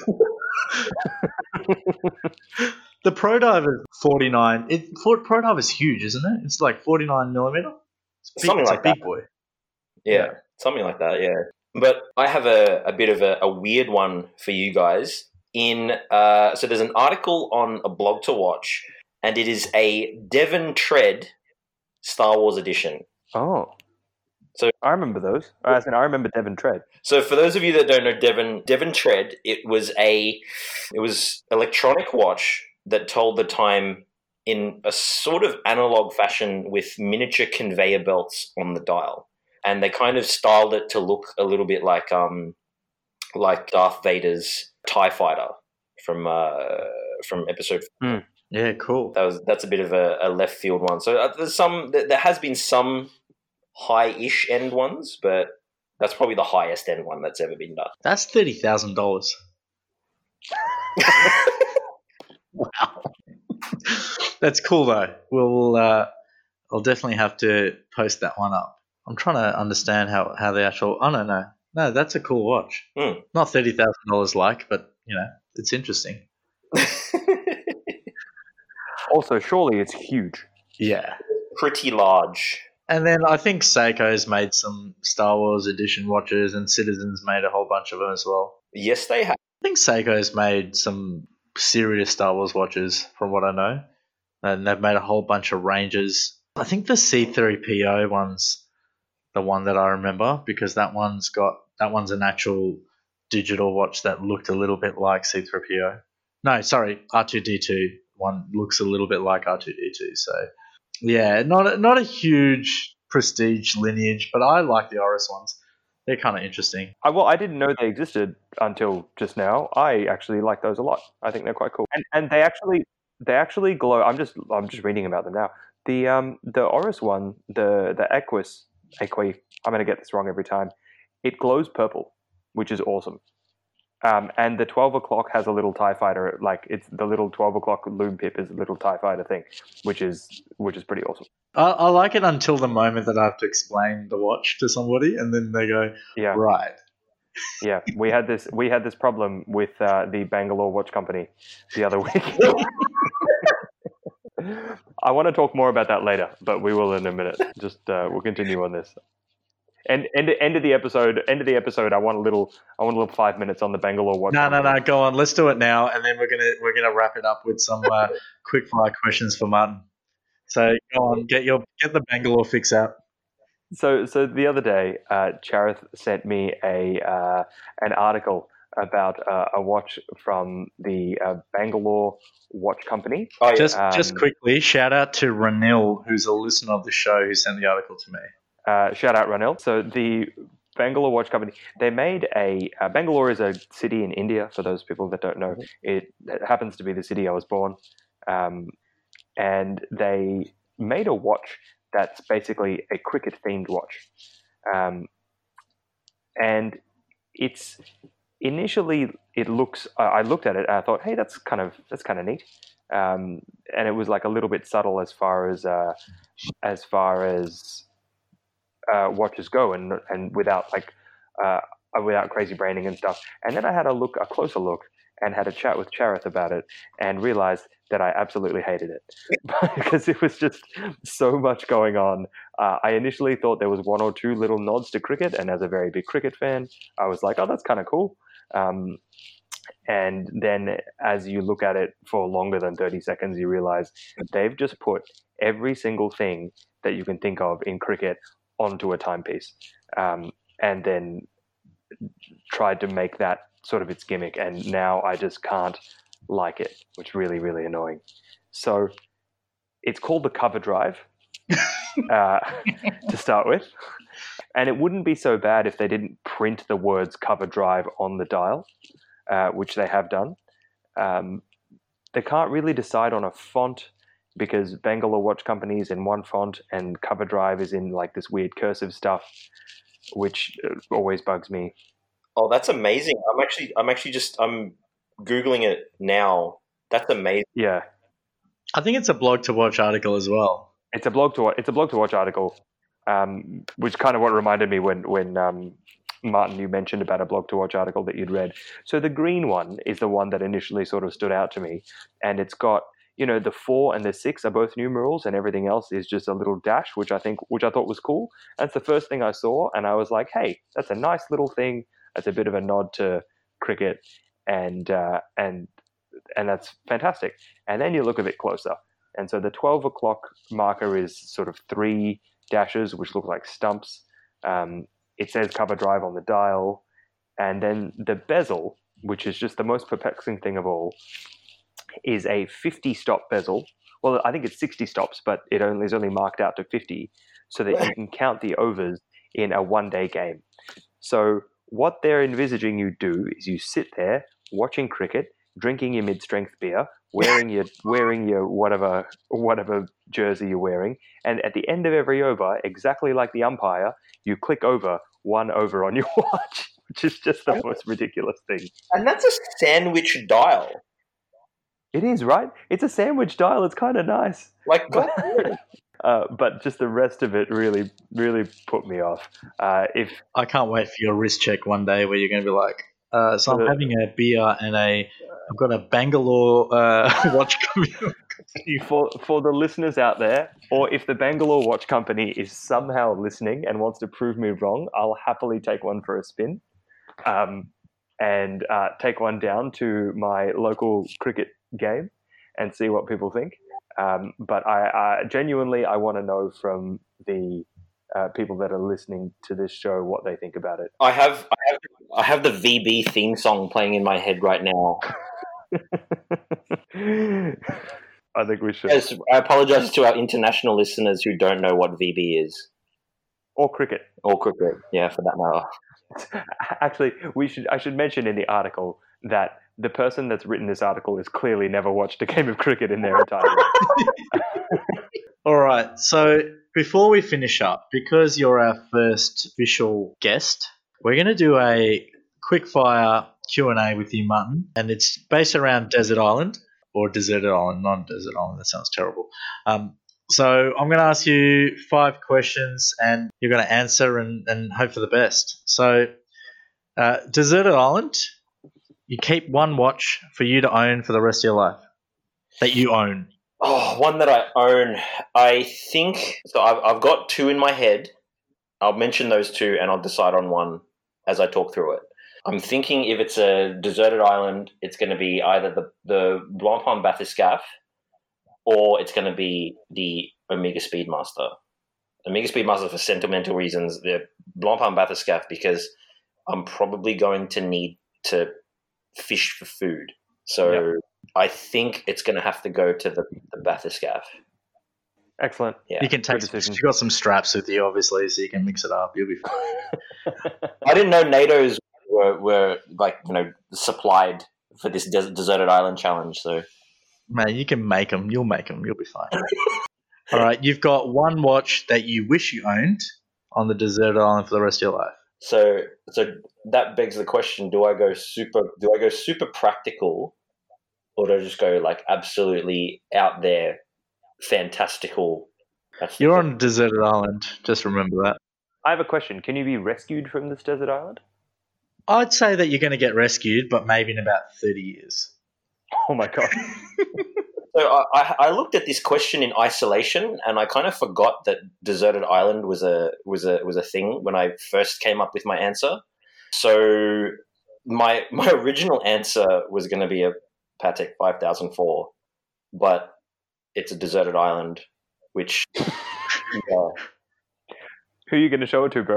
The Pro Diver forty-nine. It for, Pro Diver is huge, isn't it? It's like forty-nine millimeter. It's big, Something it's like a big that. boy. Yeah, Yeah. something like that. Yeah. But I have a, a bit of a, a weird one for you guys. In uh, so there's an article on a blog to watch, and it is a Devon Tread Star Wars edition. oh, So- I remember those. As in, I remember Devon Tread. So for those of you that don't know Devon Devon Tread, it was a it was electronic watch that told the time in a sort of analog fashion with miniature conveyor belts on the dial. And they kind of styled it to look a little bit like um like Darth Vader's TIE fighter from uh from episode four. Yeah, cool. That was that's a bit of a, a left field one. So uh, there's some there has been some high-ish end ones, but that's probably the highest end one that's ever been done. That's thirty thousand dollars. Wow. That's cool though. We'll uh, I'll definitely have to post that one up. I'm trying to understand how, how the actual I don't know. No, that's a cool watch. Hmm. Not thirty thousand dollars like, but you know, it's interesting. Also, surely it's huge. Yeah. Pretty large. And then I think Seiko's made some Star Wars edition watches and Citizens made a whole bunch of them as well. Yes, they have. I think Seiko's made some serious Star Wars watches from what I know. And they've made a whole bunch of ranges. I think the C three P O one's the one that I remember because that one's got that one's an actual digital watch that looked a little bit like C three P O. No, sorry, R two D two one looks a little bit like R two D two. So yeah, not a, not a huge prestige lineage, but I like the Oris ones. They're kind of interesting. I, well, I didn't know they existed until just now. I actually like those a lot. I think they're quite cool, and and they actually they actually glow. I'm just I'm just reading about them now. The um the Oris one, the the Equus, Equi, I'm going to get this wrong every time. It glows purple, which is awesome. Um, and the twelve o'clock has a little TIE fighter, like it's the little twelve o'clock loom pip is a little TIE fighter thing, which is which is pretty awesome. I, I like it until the moment that I have to explain the watch to somebody, and then they go, Yeah, right. Yeah, we had this we had this problem with uh, the Bangalore Watch Company the other week. I want to talk more about that later, but we will in a minute. Just uh, we'll continue on this. And end end of the episode. End of the episode. I want a little. I want a little five minutes on the Bangalore Watch. No, no, Company. no. Go on. Let's do it now, and then we're gonna we're gonna wrap it up with some uh, quick fire questions for Martin. So go on. Get your get the Bangalore fix out. So, so the other day, uh, Charith sent me a uh, an article about uh, a watch from the uh, Bangalore Watch Company. Oh, yeah. Just Um, just quickly, shout out to Ranil, who's a listener of the show, who sent the article to me. Uh, shout out, Ranil. So the Bangalore Watch Company, they made a... Uh, Bangalore is a city in India, for those people that don't know. It, it happens to be the city I was born. Um, and they made a watch that's basically a cricket-themed watch. Um, and it's... Initially, it looks... Uh, I looked at it and I thought, hey, that's kind of that's kind of neat. Um, and it was like a little bit subtle as far as... Uh, as far as... Uh, watches go and and without like uh, without crazy branding and stuff. And then I had a look, a closer look, and had a chat with Charith about it, and realized that I absolutely hated it because it was just so much going on. Uh, I initially thought there was one or two little nods to cricket, and as a very big cricket fan, I was like, "Oh, that's kind of cool." Um, and then, as you look at it for longer than thirty seconds, you realize they've just put every single thing that you can think of in cricket onto a timepiece, um, and then tried to make that sort of its gimmick, and now I just can't like it, which is really, really annoying. So it's called the Cover Drive uh, to start with, and it wouldn't be so bad if they didn't print the words Cover Drive on the dial, uh, which they have done. Um, they can't really decide on a font, because Bangalore Watch Company is in one font and Cover Drive is in like this weird cursive stuff, which always bugs me. Oh, that's amazing. I'm actually, I'm actually just, I'm Googling it now. That's amazing. Yeah. I think it's a blog to watch article as well. It's a blog to it's a blog to watch article, um, which kind of what reminded me when when um, Martin, you mentioned about a blog to watch article that you'd read. So the green one is the one that initially sort of stood out to me, and it's got, you know, the four and the six are both numerals, and everything else is just a little dash, which I think, which I thought was cool. That's the first thing I saw, and I was like, "Hey, that's a nice little thing. That's a bit of a nod to cricket, and uh, and and that's fantastic." And then you look a bit closer, and so the twelve o'clock marker is sort of three dashes, which look like stumps. Um, it says Cover Drive on the dial, and then the bezel, which is just the most perplexing thing of all, is a fifty stop bezel. Well, I think it's sixty stops, but it only is only marked out to fifty, so that you can count the overs in a one day game. So what they're envisaging you do is you sit there watching cricket, drinking your mid strength beer, wearing your wearing your whatever whatever jersey you're wearing, and at the end of every over, exactly like the umpire, you click over one over on your watch, which is just the most ridiculous thing. And that's a sandwich dial. It is, right? It's a sandwich dial. It's kind of nice. Like, But, uh, but just the rest of it really, really put me off. Uh, if I can't wait for your wrist check one day where you're going to be like, uh, so I'm Uh, having a beer and a, I've got a Bangalore uh, watch company. for for the listeners out there, or if the Bangalore Watch Company is somehow listening and wants to prove me wrong, I'll happily take one for a spin, um, and uh, take one down to my local cricket game and see what people think. Um, but I, I genuinely, I want to know from the uh, people that are listening to this show what they think about it. I have, I have, I have the V B theme song playing in my head right now. I think we should. Yes, I apologize to our international listeners who don't know what V B is, Or cricket. or cricket. Yeah, for that matter. Actually, we should. I should mention in the article that the person that's written this article has clearly never watched a game of cricket in their entire life. All right. So before we finish up, because you're our first official guest, we're going to do a quick fire Q and A with you, Martin, and it's based around Desert Island or Deserted Island, not Desert Island. That sounds terrible. Um, so I'm going to ask you five questions, and you're going to answer and, and hope for the best. So, uh, Deserted Island, you keep one watch for you to own for the rest of your life that you own. Oh, one that I own. I think so. I've, I've got two in my head. I'll mention those two, and I'll decide on one as I talk through it. I'm thinking if it's a deserted island, it's going to be either the the Blancpain Bathyscaphe or it's going to be the Omega Speedmaster. Omega Speedmaster for sentimental reasons. The Blancpain Bathyscaphe because I'm probably going to need to fish for food. So yep. I think it's going to have to go to the, the Bathyscaphe. Excellent. Yeah. You can take you got some straps with you, obviously, so you can mix it up. You'll be fine. I didn't know NATO's were, were like, you know, supplied for this des- deserted island challenge. So, man, you can make them. You'll make them. You'll be fine. All right. You've got one watch that you wish you owned on the deserted island for the rest of your life. So, so that begs the question: Do I go super? Do I go super practical, or do I just go like absolutely out there, fantastical? That's You're on a deserted island. Just remember that. I have a question. Can you be rescued from this desert island? I'd say that you're going to get rescued, but maybe in about thirty years. Oh my god. So I, I looked at this question in isolation, and I kind of forgot that deserted island was a was a was a thing when I first came up with my answer. So my my original answer was going to be a Patek five thousand four, but it's a deserted island, which yeah. Who are you going to show it to, bro?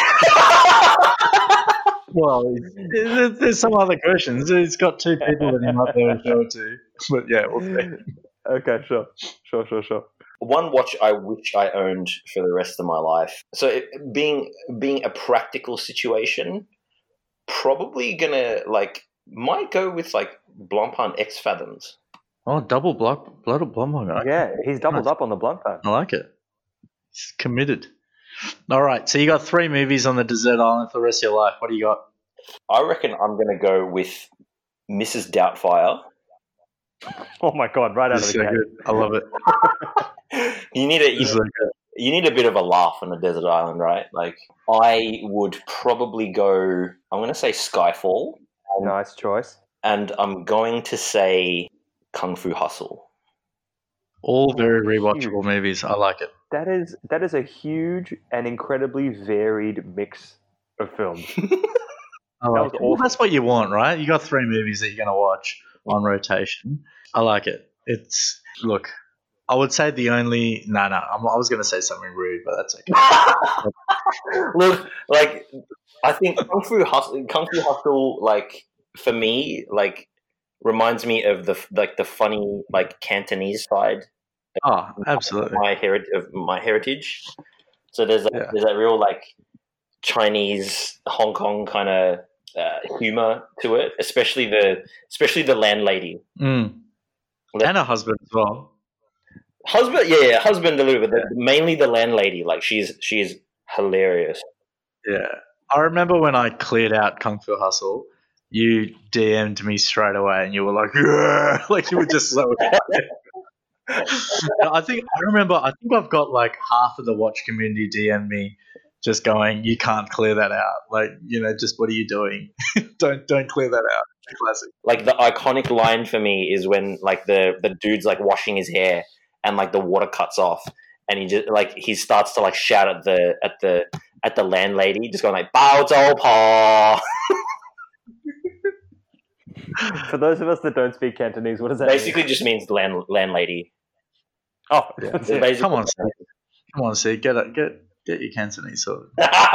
Well, there's some other questions. He's got two people that he might be able to show it to. But yeah, we'll see. Okay, sure. Sure, sure, sure. One watch I wish I owned for the rest of my life. So it, being being a practical situation, probably gonna like might go with like Blancpain X Fathoms. Oh, double block, blood Blancpain. Yeah, he's doubled nice. up on the Blancpain. I like it. He's committed. All right, so you got three movies on the desert island for the rest of your life. What do you got? I reckon I'm going to go with Missus Doubtfire. Oh my god! Right out this of the so gate. Good. I love it. you need a you, so you need a bit of a laugh on a desert island, right? Like I would probably go. I'm going to say Skyfall. And, nice choice. And I'm going to say Kung Fu Hustle. All very rewatchable movies. I like it. That is that is a huge and incredibly varied mix of films. I like that was it. awesome. Well, that's what you want, right? You got three movies that you're going to watch on rotation. I like it. It's look. I would say the only no no. I'm, I was going to say something rude, but that's okay. Look, like I think Kung Fu Hustle, Kung Fu Hustle, like for me, like reminds me of the like the funny like Cantonese side. Oh, absolutely. My heritage of my heritage. So there's a, yeah. there's that real like Chinese Hong Kong kind of uh, humor to it, especially the especially the landlady mm. and her husband as well. Husband, yeah, yeah husband a little bit. Yeah. Mainly the landlady, like she's she's hilarious. Yeah, I remember when I cleared out Kung Fu Hustle. You D M'd me straight away, and you were like, "Yeah!" Like you were just so excited. I think I remember. I think I've got like half of the watch community D M me, just going, "You can't clear that out." Like, you know, just what are you doing? don't don't clear that out. Classic. Like the iconic line for me is when like the the dude's like washing his hair and like the water cuts off, and he just like he starts to like shout at the at the at the landlady, just going like "Bao Zhou Pa." For those of us that don't speak Cantonese, what does that basically mean? Just means land landlady. Oh, yeah. Yeah. Come on, Steve. Come on, Steve. Get it, get get your Cantonese sorted.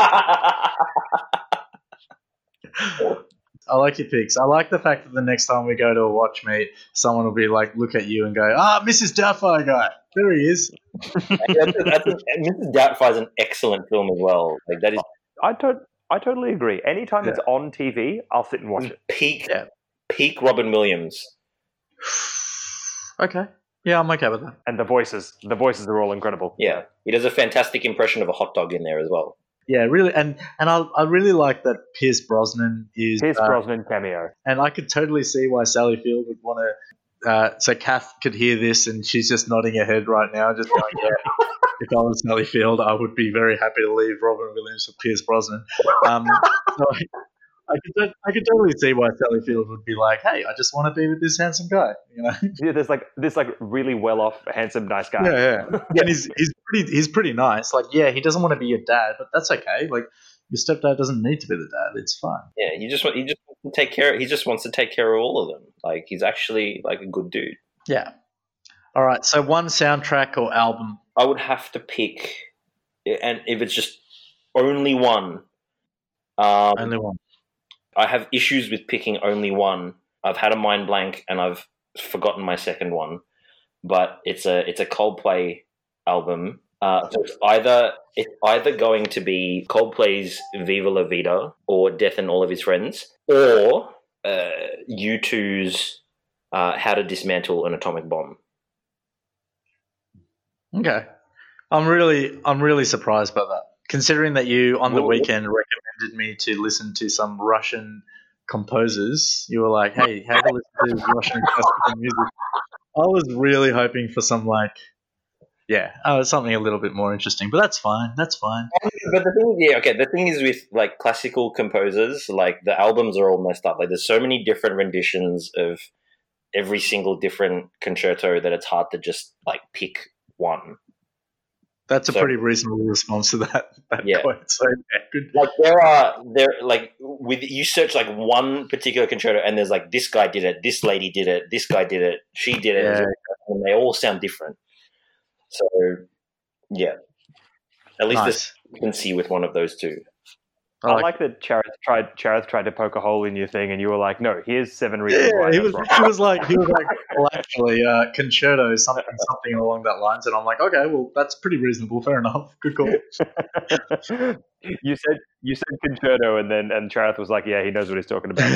I like your picks. I like the fact that the next time we go to a watch meet, someone will be like, look at you and go, "Ah, Missus Doubtfire guy, there he is." that's a, that's a, Missus Doubtfire is an excellent film as well. Like that is. I to- I totally agree. Anytime yeah. it's on T V, I'll sit and watch it. Peak, yeah. peak Robin Williams. Okay. Yeah, I'm okay with that. And the voices, the voices are all incredible. Yeah, he does a fantastic impression of a hot dog in there as well. Yeah, really, and and I I really like that Pierce Brosnan is Pierce uh, Brosnan cameo. and I could totally see why Sally Field would want to. Uh, so Kath could hear this, and she's just nodding her head right now, just going, "Yeah, if I was Sally Field, I would be very happy to leave Robin Williams for Pierce Brosnan." Um, so I, I could I could totally see why Sally Field would be like, "Hey, I just want to be with this handsome guy," you know. Yeah, there's like this like really well off, handsome, nice guy. Yeah, yeah, and he's he's pretty he's pretty nice. Like, yeah, he doesn't want to be your dad, but that's okay. Like, your stepdad doesn't need to be the dad. It's fine. Yeah, he just want he just wants to take care. He just wants to take care of all of them. Like he's actually like a good dude. Yeah. All right. So one soundtrack or album. I would have to pick, and if it's just only one, um, Only one. I have issues with picking only one. I've had a mind blank and I've forgotten my second one, but it's a it's a Coldplay album. Uh, so it's either it's either going to be Coldplay's Viva La Vida or Death and All of His Friends, or uh, U two's uh, How to Dismantle an Atomic Bomb. Okay. I'm really I'm really surprised by that. Considering that you on the Well, weekend recommended me to listen to some Russian composers, you were like, "Hey, have a listen to Russian classical music." I was really hoping for some like, yeah, uh, something a little bit more interesting, but that's fine. That's fine. But the thing, yeah, okay. The thing is with like classical composers, like the albums are all messed up. Like there's so many different renditions of every single different concerto that it's hard to just like pick one. That's a So- pretty reasonable response to that, that Yeah. quote. So yeah, good. Like there are there like with you search like one particular concerto and there's like this guy did it, this lady did it, this guy did it, she did it, Yeah. and they all sound different. So yeah, at least Nice. this you can see with one of those two. I I like like that Chareth tried Chareth tried to poke a hole in your thing, and you were like, "No, here's seven reasons why." Yeah, he that's was. wrong." He was like, he was like, well, actually, uh, concerto, something, something along that lines, and I'm like, okay, well, that's pretty reasonable. Fair enough. Good call. you said you said concerto, and then and Chareth was like, "Yeah, he knows what he's talking about."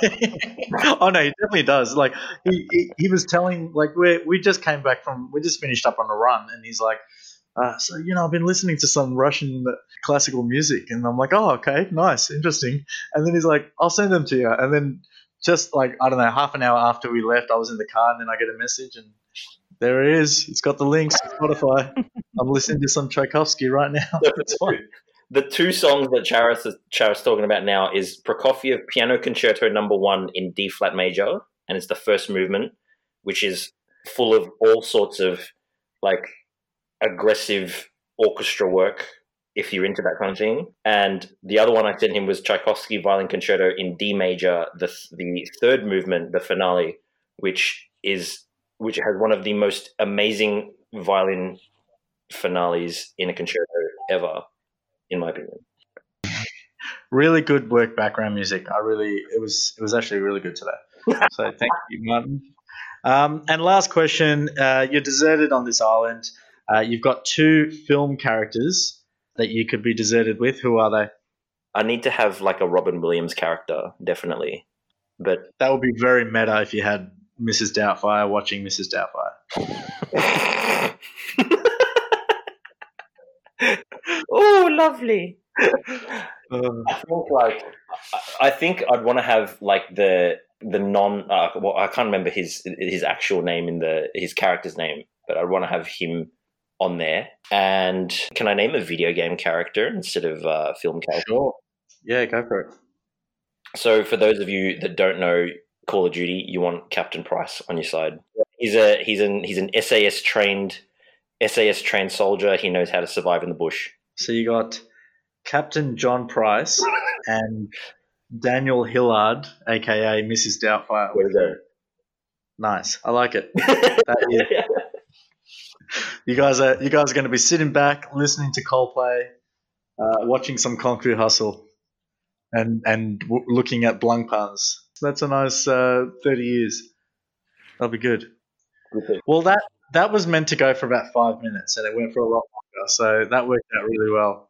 Oh no, he definitely does. Like he, he, he was telling, like we we just came back from, we just finished up on a run, and he's like, uh, so you know, I've been listening to some Russian classical music, and I'm like, oh, okay, nice, interesting. And then he's like, I'll send them to you, and then just like I don't know, half an hour after we left, I was in the car, and then I get a message, and there it is. It's got the links to Spotify. I'm listening to some Tchaikovsky right now. It's fun. The two songs that Charis is Charis talking about now is Prokofiev Piano Concerto Number One in D flat major, and it's the first movement, which is full of all sorts of like aggressive orchestra work. If you're into that kind of thing, and the other one I sent him was Tchaikovsky Violin Concerto in D major, the the third movement, the finale, which is which has one of the most amazing violin finales in a concerto ever, in my opinion. Really good work background music. I really, it was, it was actually really good today. So thank you, Martin. Um, and last question: uh, you're deserted on this island. Uh, you've got two film characters that you could be deserted with. Who are they? I need to have like a Robin Williams character, definitely. But That would be very meta if you had Missus Doubtfire watching Missus Doubtfire. oh, lovely. Uh, I think like I think I'd want to have like the the non. Uh, well, I can't remember his his actual name in the his character's name, but I'd want to have him on there. And can I name a video game character instead of uh, film character? sure. Yeah, go for it. So for those of you that don't know Call of Duty, you want Captain Price on your side. He's a he's an he's an S A S trained S A S trained soldier. He knows how to survive in the bush. So you got Captain John Price and Daniel Hillard, aka Missus Doubtfire. Where is that? Nice. I like it. That is- You guys are you guys are going to be sitting back, listening to Coldplay, uh, watching some Concrete Hustle, and and w- looking at Blancpains. That's a nice uh, thirty years. That'll be good. Well, that that was meant to go for about five minutes, and it went for a lot longer. So that worked out really well.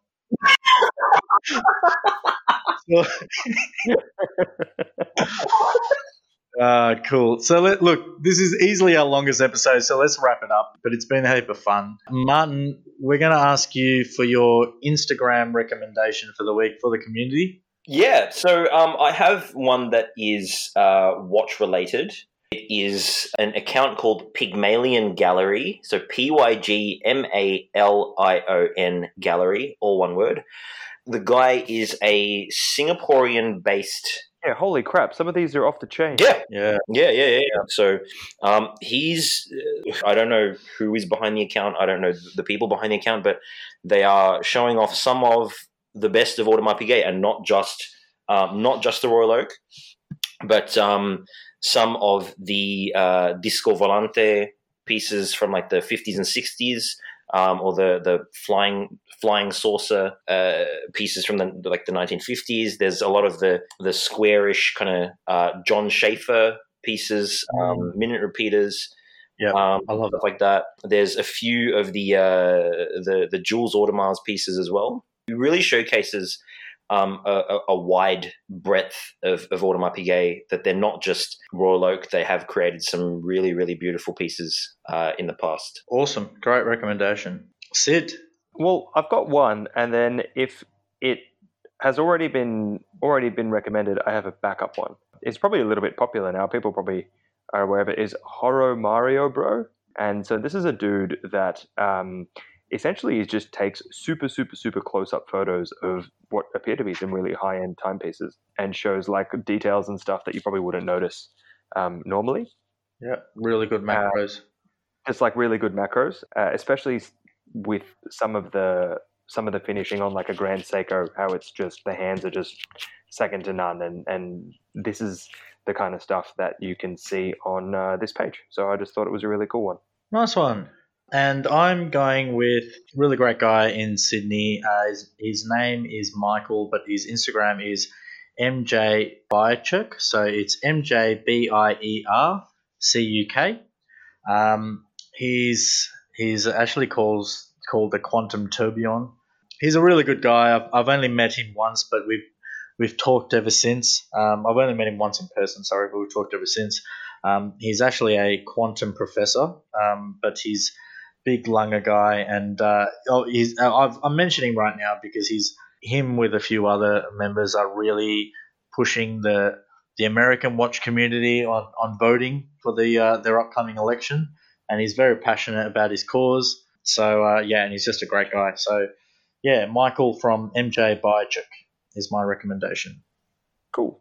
So- Uh, cool. So let, look, this is easily our longest episode, so let's wrap it up. But it's been a heap of fun. Martin, we're going to ask you for your Instagram recommendation for the week for the community. Yeah, so um, I have one that is uh, watch related. It is an account called Pygmalion Gallery, so P Y G M A L I O N Gallery, all one word. The guy is a Singaporean-based. Yeah, holy crap! Some of these are off the chain. Yeah, Yeah. yeah, yeah, yeah. yeah. So um, he's. I don't know who is behind the account. I don't know the people behind the account, but they are showing off some of the best of Audemars Piguet, and not just um, not just the Royal Oak, but um, some of the uh, Disco Volante pieces from like the fifties and sixties. Um, or the, the flying flying saucer uh, pieces from the like the nineteen fifties. There's a lot of the the squarish kind of uh, John Schaefer pieces, um, mm. minute repeaters, yeah, um, I love stuff like that. There's a few of the uh, the the Jules Audemars pieces as well. It really showcases um, a, a wide breadth of, of Audemars Piguet, that they're not just Royal Oak. They have created some really, really beautiful pieces uh, in the past. Awesome. Great recommendation. Sid? Well, I've got one, and then if it has already been already been recommended, I have a backup one. It's probably a little bit popular now. People probably are aware of it. Is Horo Mario Bro. And so this is a dude that um, essentially he just takes super, super, super close-up photos of what appear to be some really high-end timepieces and shows like details and stuff that you probably wouldn't notice um, normally. Yeah, really good macros. Uh, just like really good macros, uh, especially with some of the some of the finishing on like a Grand Seiko, how it's just the hands are just second to none, and and this is the kind of stuff that you can see on uh, this page. So I just thought it was a really cool one. Nice one. And I'm going with a really great guy in Sydney. Uh, his, his name is Michael, but his Instagram is M J Bierchuk. So it's M J B I E R C U K. Um, he's he's actually calls called the Quantum Tourbillon. He's a really good guy. I've, I've only met him once, but we've we've talked ever since. Um, I've only met him once in person, sorry, but we've talked ever since. Um, he's actually a quantum professor, um, but he's big lunger guy, and uh, oh, he's, uh, I've, I'm mentioning him right now because he's him with a few other members are really pushing the the American watch community on, on voting for the uh, their upcoming election, and he's very passionate about his cause. So uh, yeah, and he's just a great guy. So yeah, Michael from M J Bierchuk is my recommendation. Cool.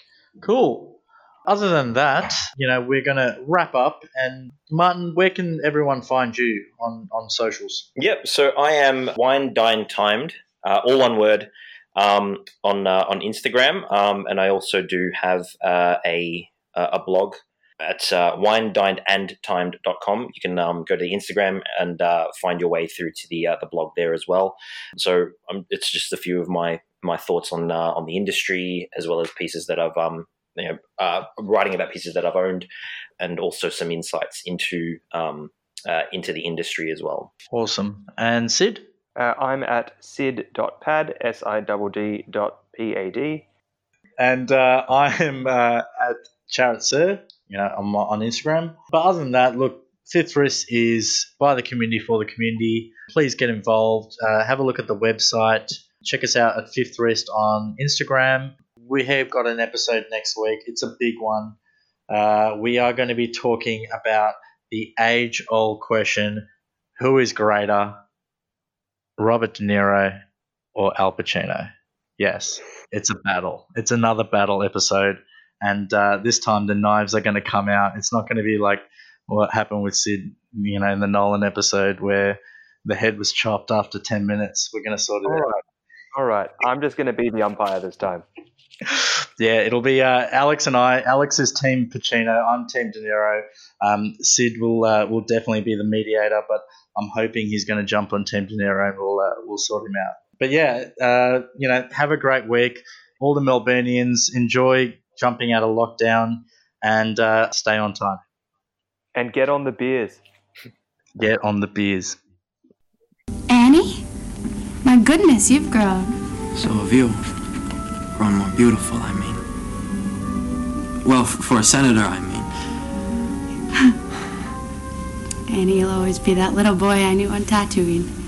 Cool. Other than that, you know, we're going to wrap up. And Martin, where can everyone find you on, on socials? Yep. So I am Wine Dine Timed, uh, all one word, um, on uh, on Instagram, um, and I also do have uh, a a blog at uh, wine dined and timed dot com. You can um, go to the Instagram and uh, find your way through to the uh, the blog there as well. So um, it's just a few of my my thoughts on uh, on the industry, as well as pieces that I've um. You know, uh, writing about pieces that I've owned, and also some insights into um, uh, into the industry as well. Awesome. And Sid? Uh, I'm at sid dot pad, S I D D dot P A D. And uh, I am uh, at Charit Sir, you know, on, on Instagram. But other than that, look, Fifth Wrist is by the community for the community. Please get involved. Uh, have a look at the website. Check us out at Fifth Wrist on Instagram. We have got an episode next week. It's a big one. Uh, we are going to be talking about the age-old question, who is greater, Robert De Niro or Al Pacino? Yes, it's a battle. It's another battle episode. And uh, this time the knives are going to come out. It's not going to be like what happened with Sid, you know, in the Nolan episode where the head was chopped after ten minutes. We're going to sort it All out. right. All right. I'm just going to be the umpire this time. Yeah, it'll be uh, Alex and I. Alex is Team Pacino. I'm Team De Niro. Um, Sid will uh, will definitely be the mediator, but I'm hoping he's going to jump on Team De Niro and we'll uh, we'll sort him out. But yeah, uh, you know, have a great week. All the Melburnians, enjoy jumping out of lockdown and uh, stay on time. And get on the beers. Get on the beers. Annie? My goodness, you've grown. So have you. Grown more beautiful, I mean. Well, f- for a senator, I mean. And he'll always be that little boy I knew on Tatooine.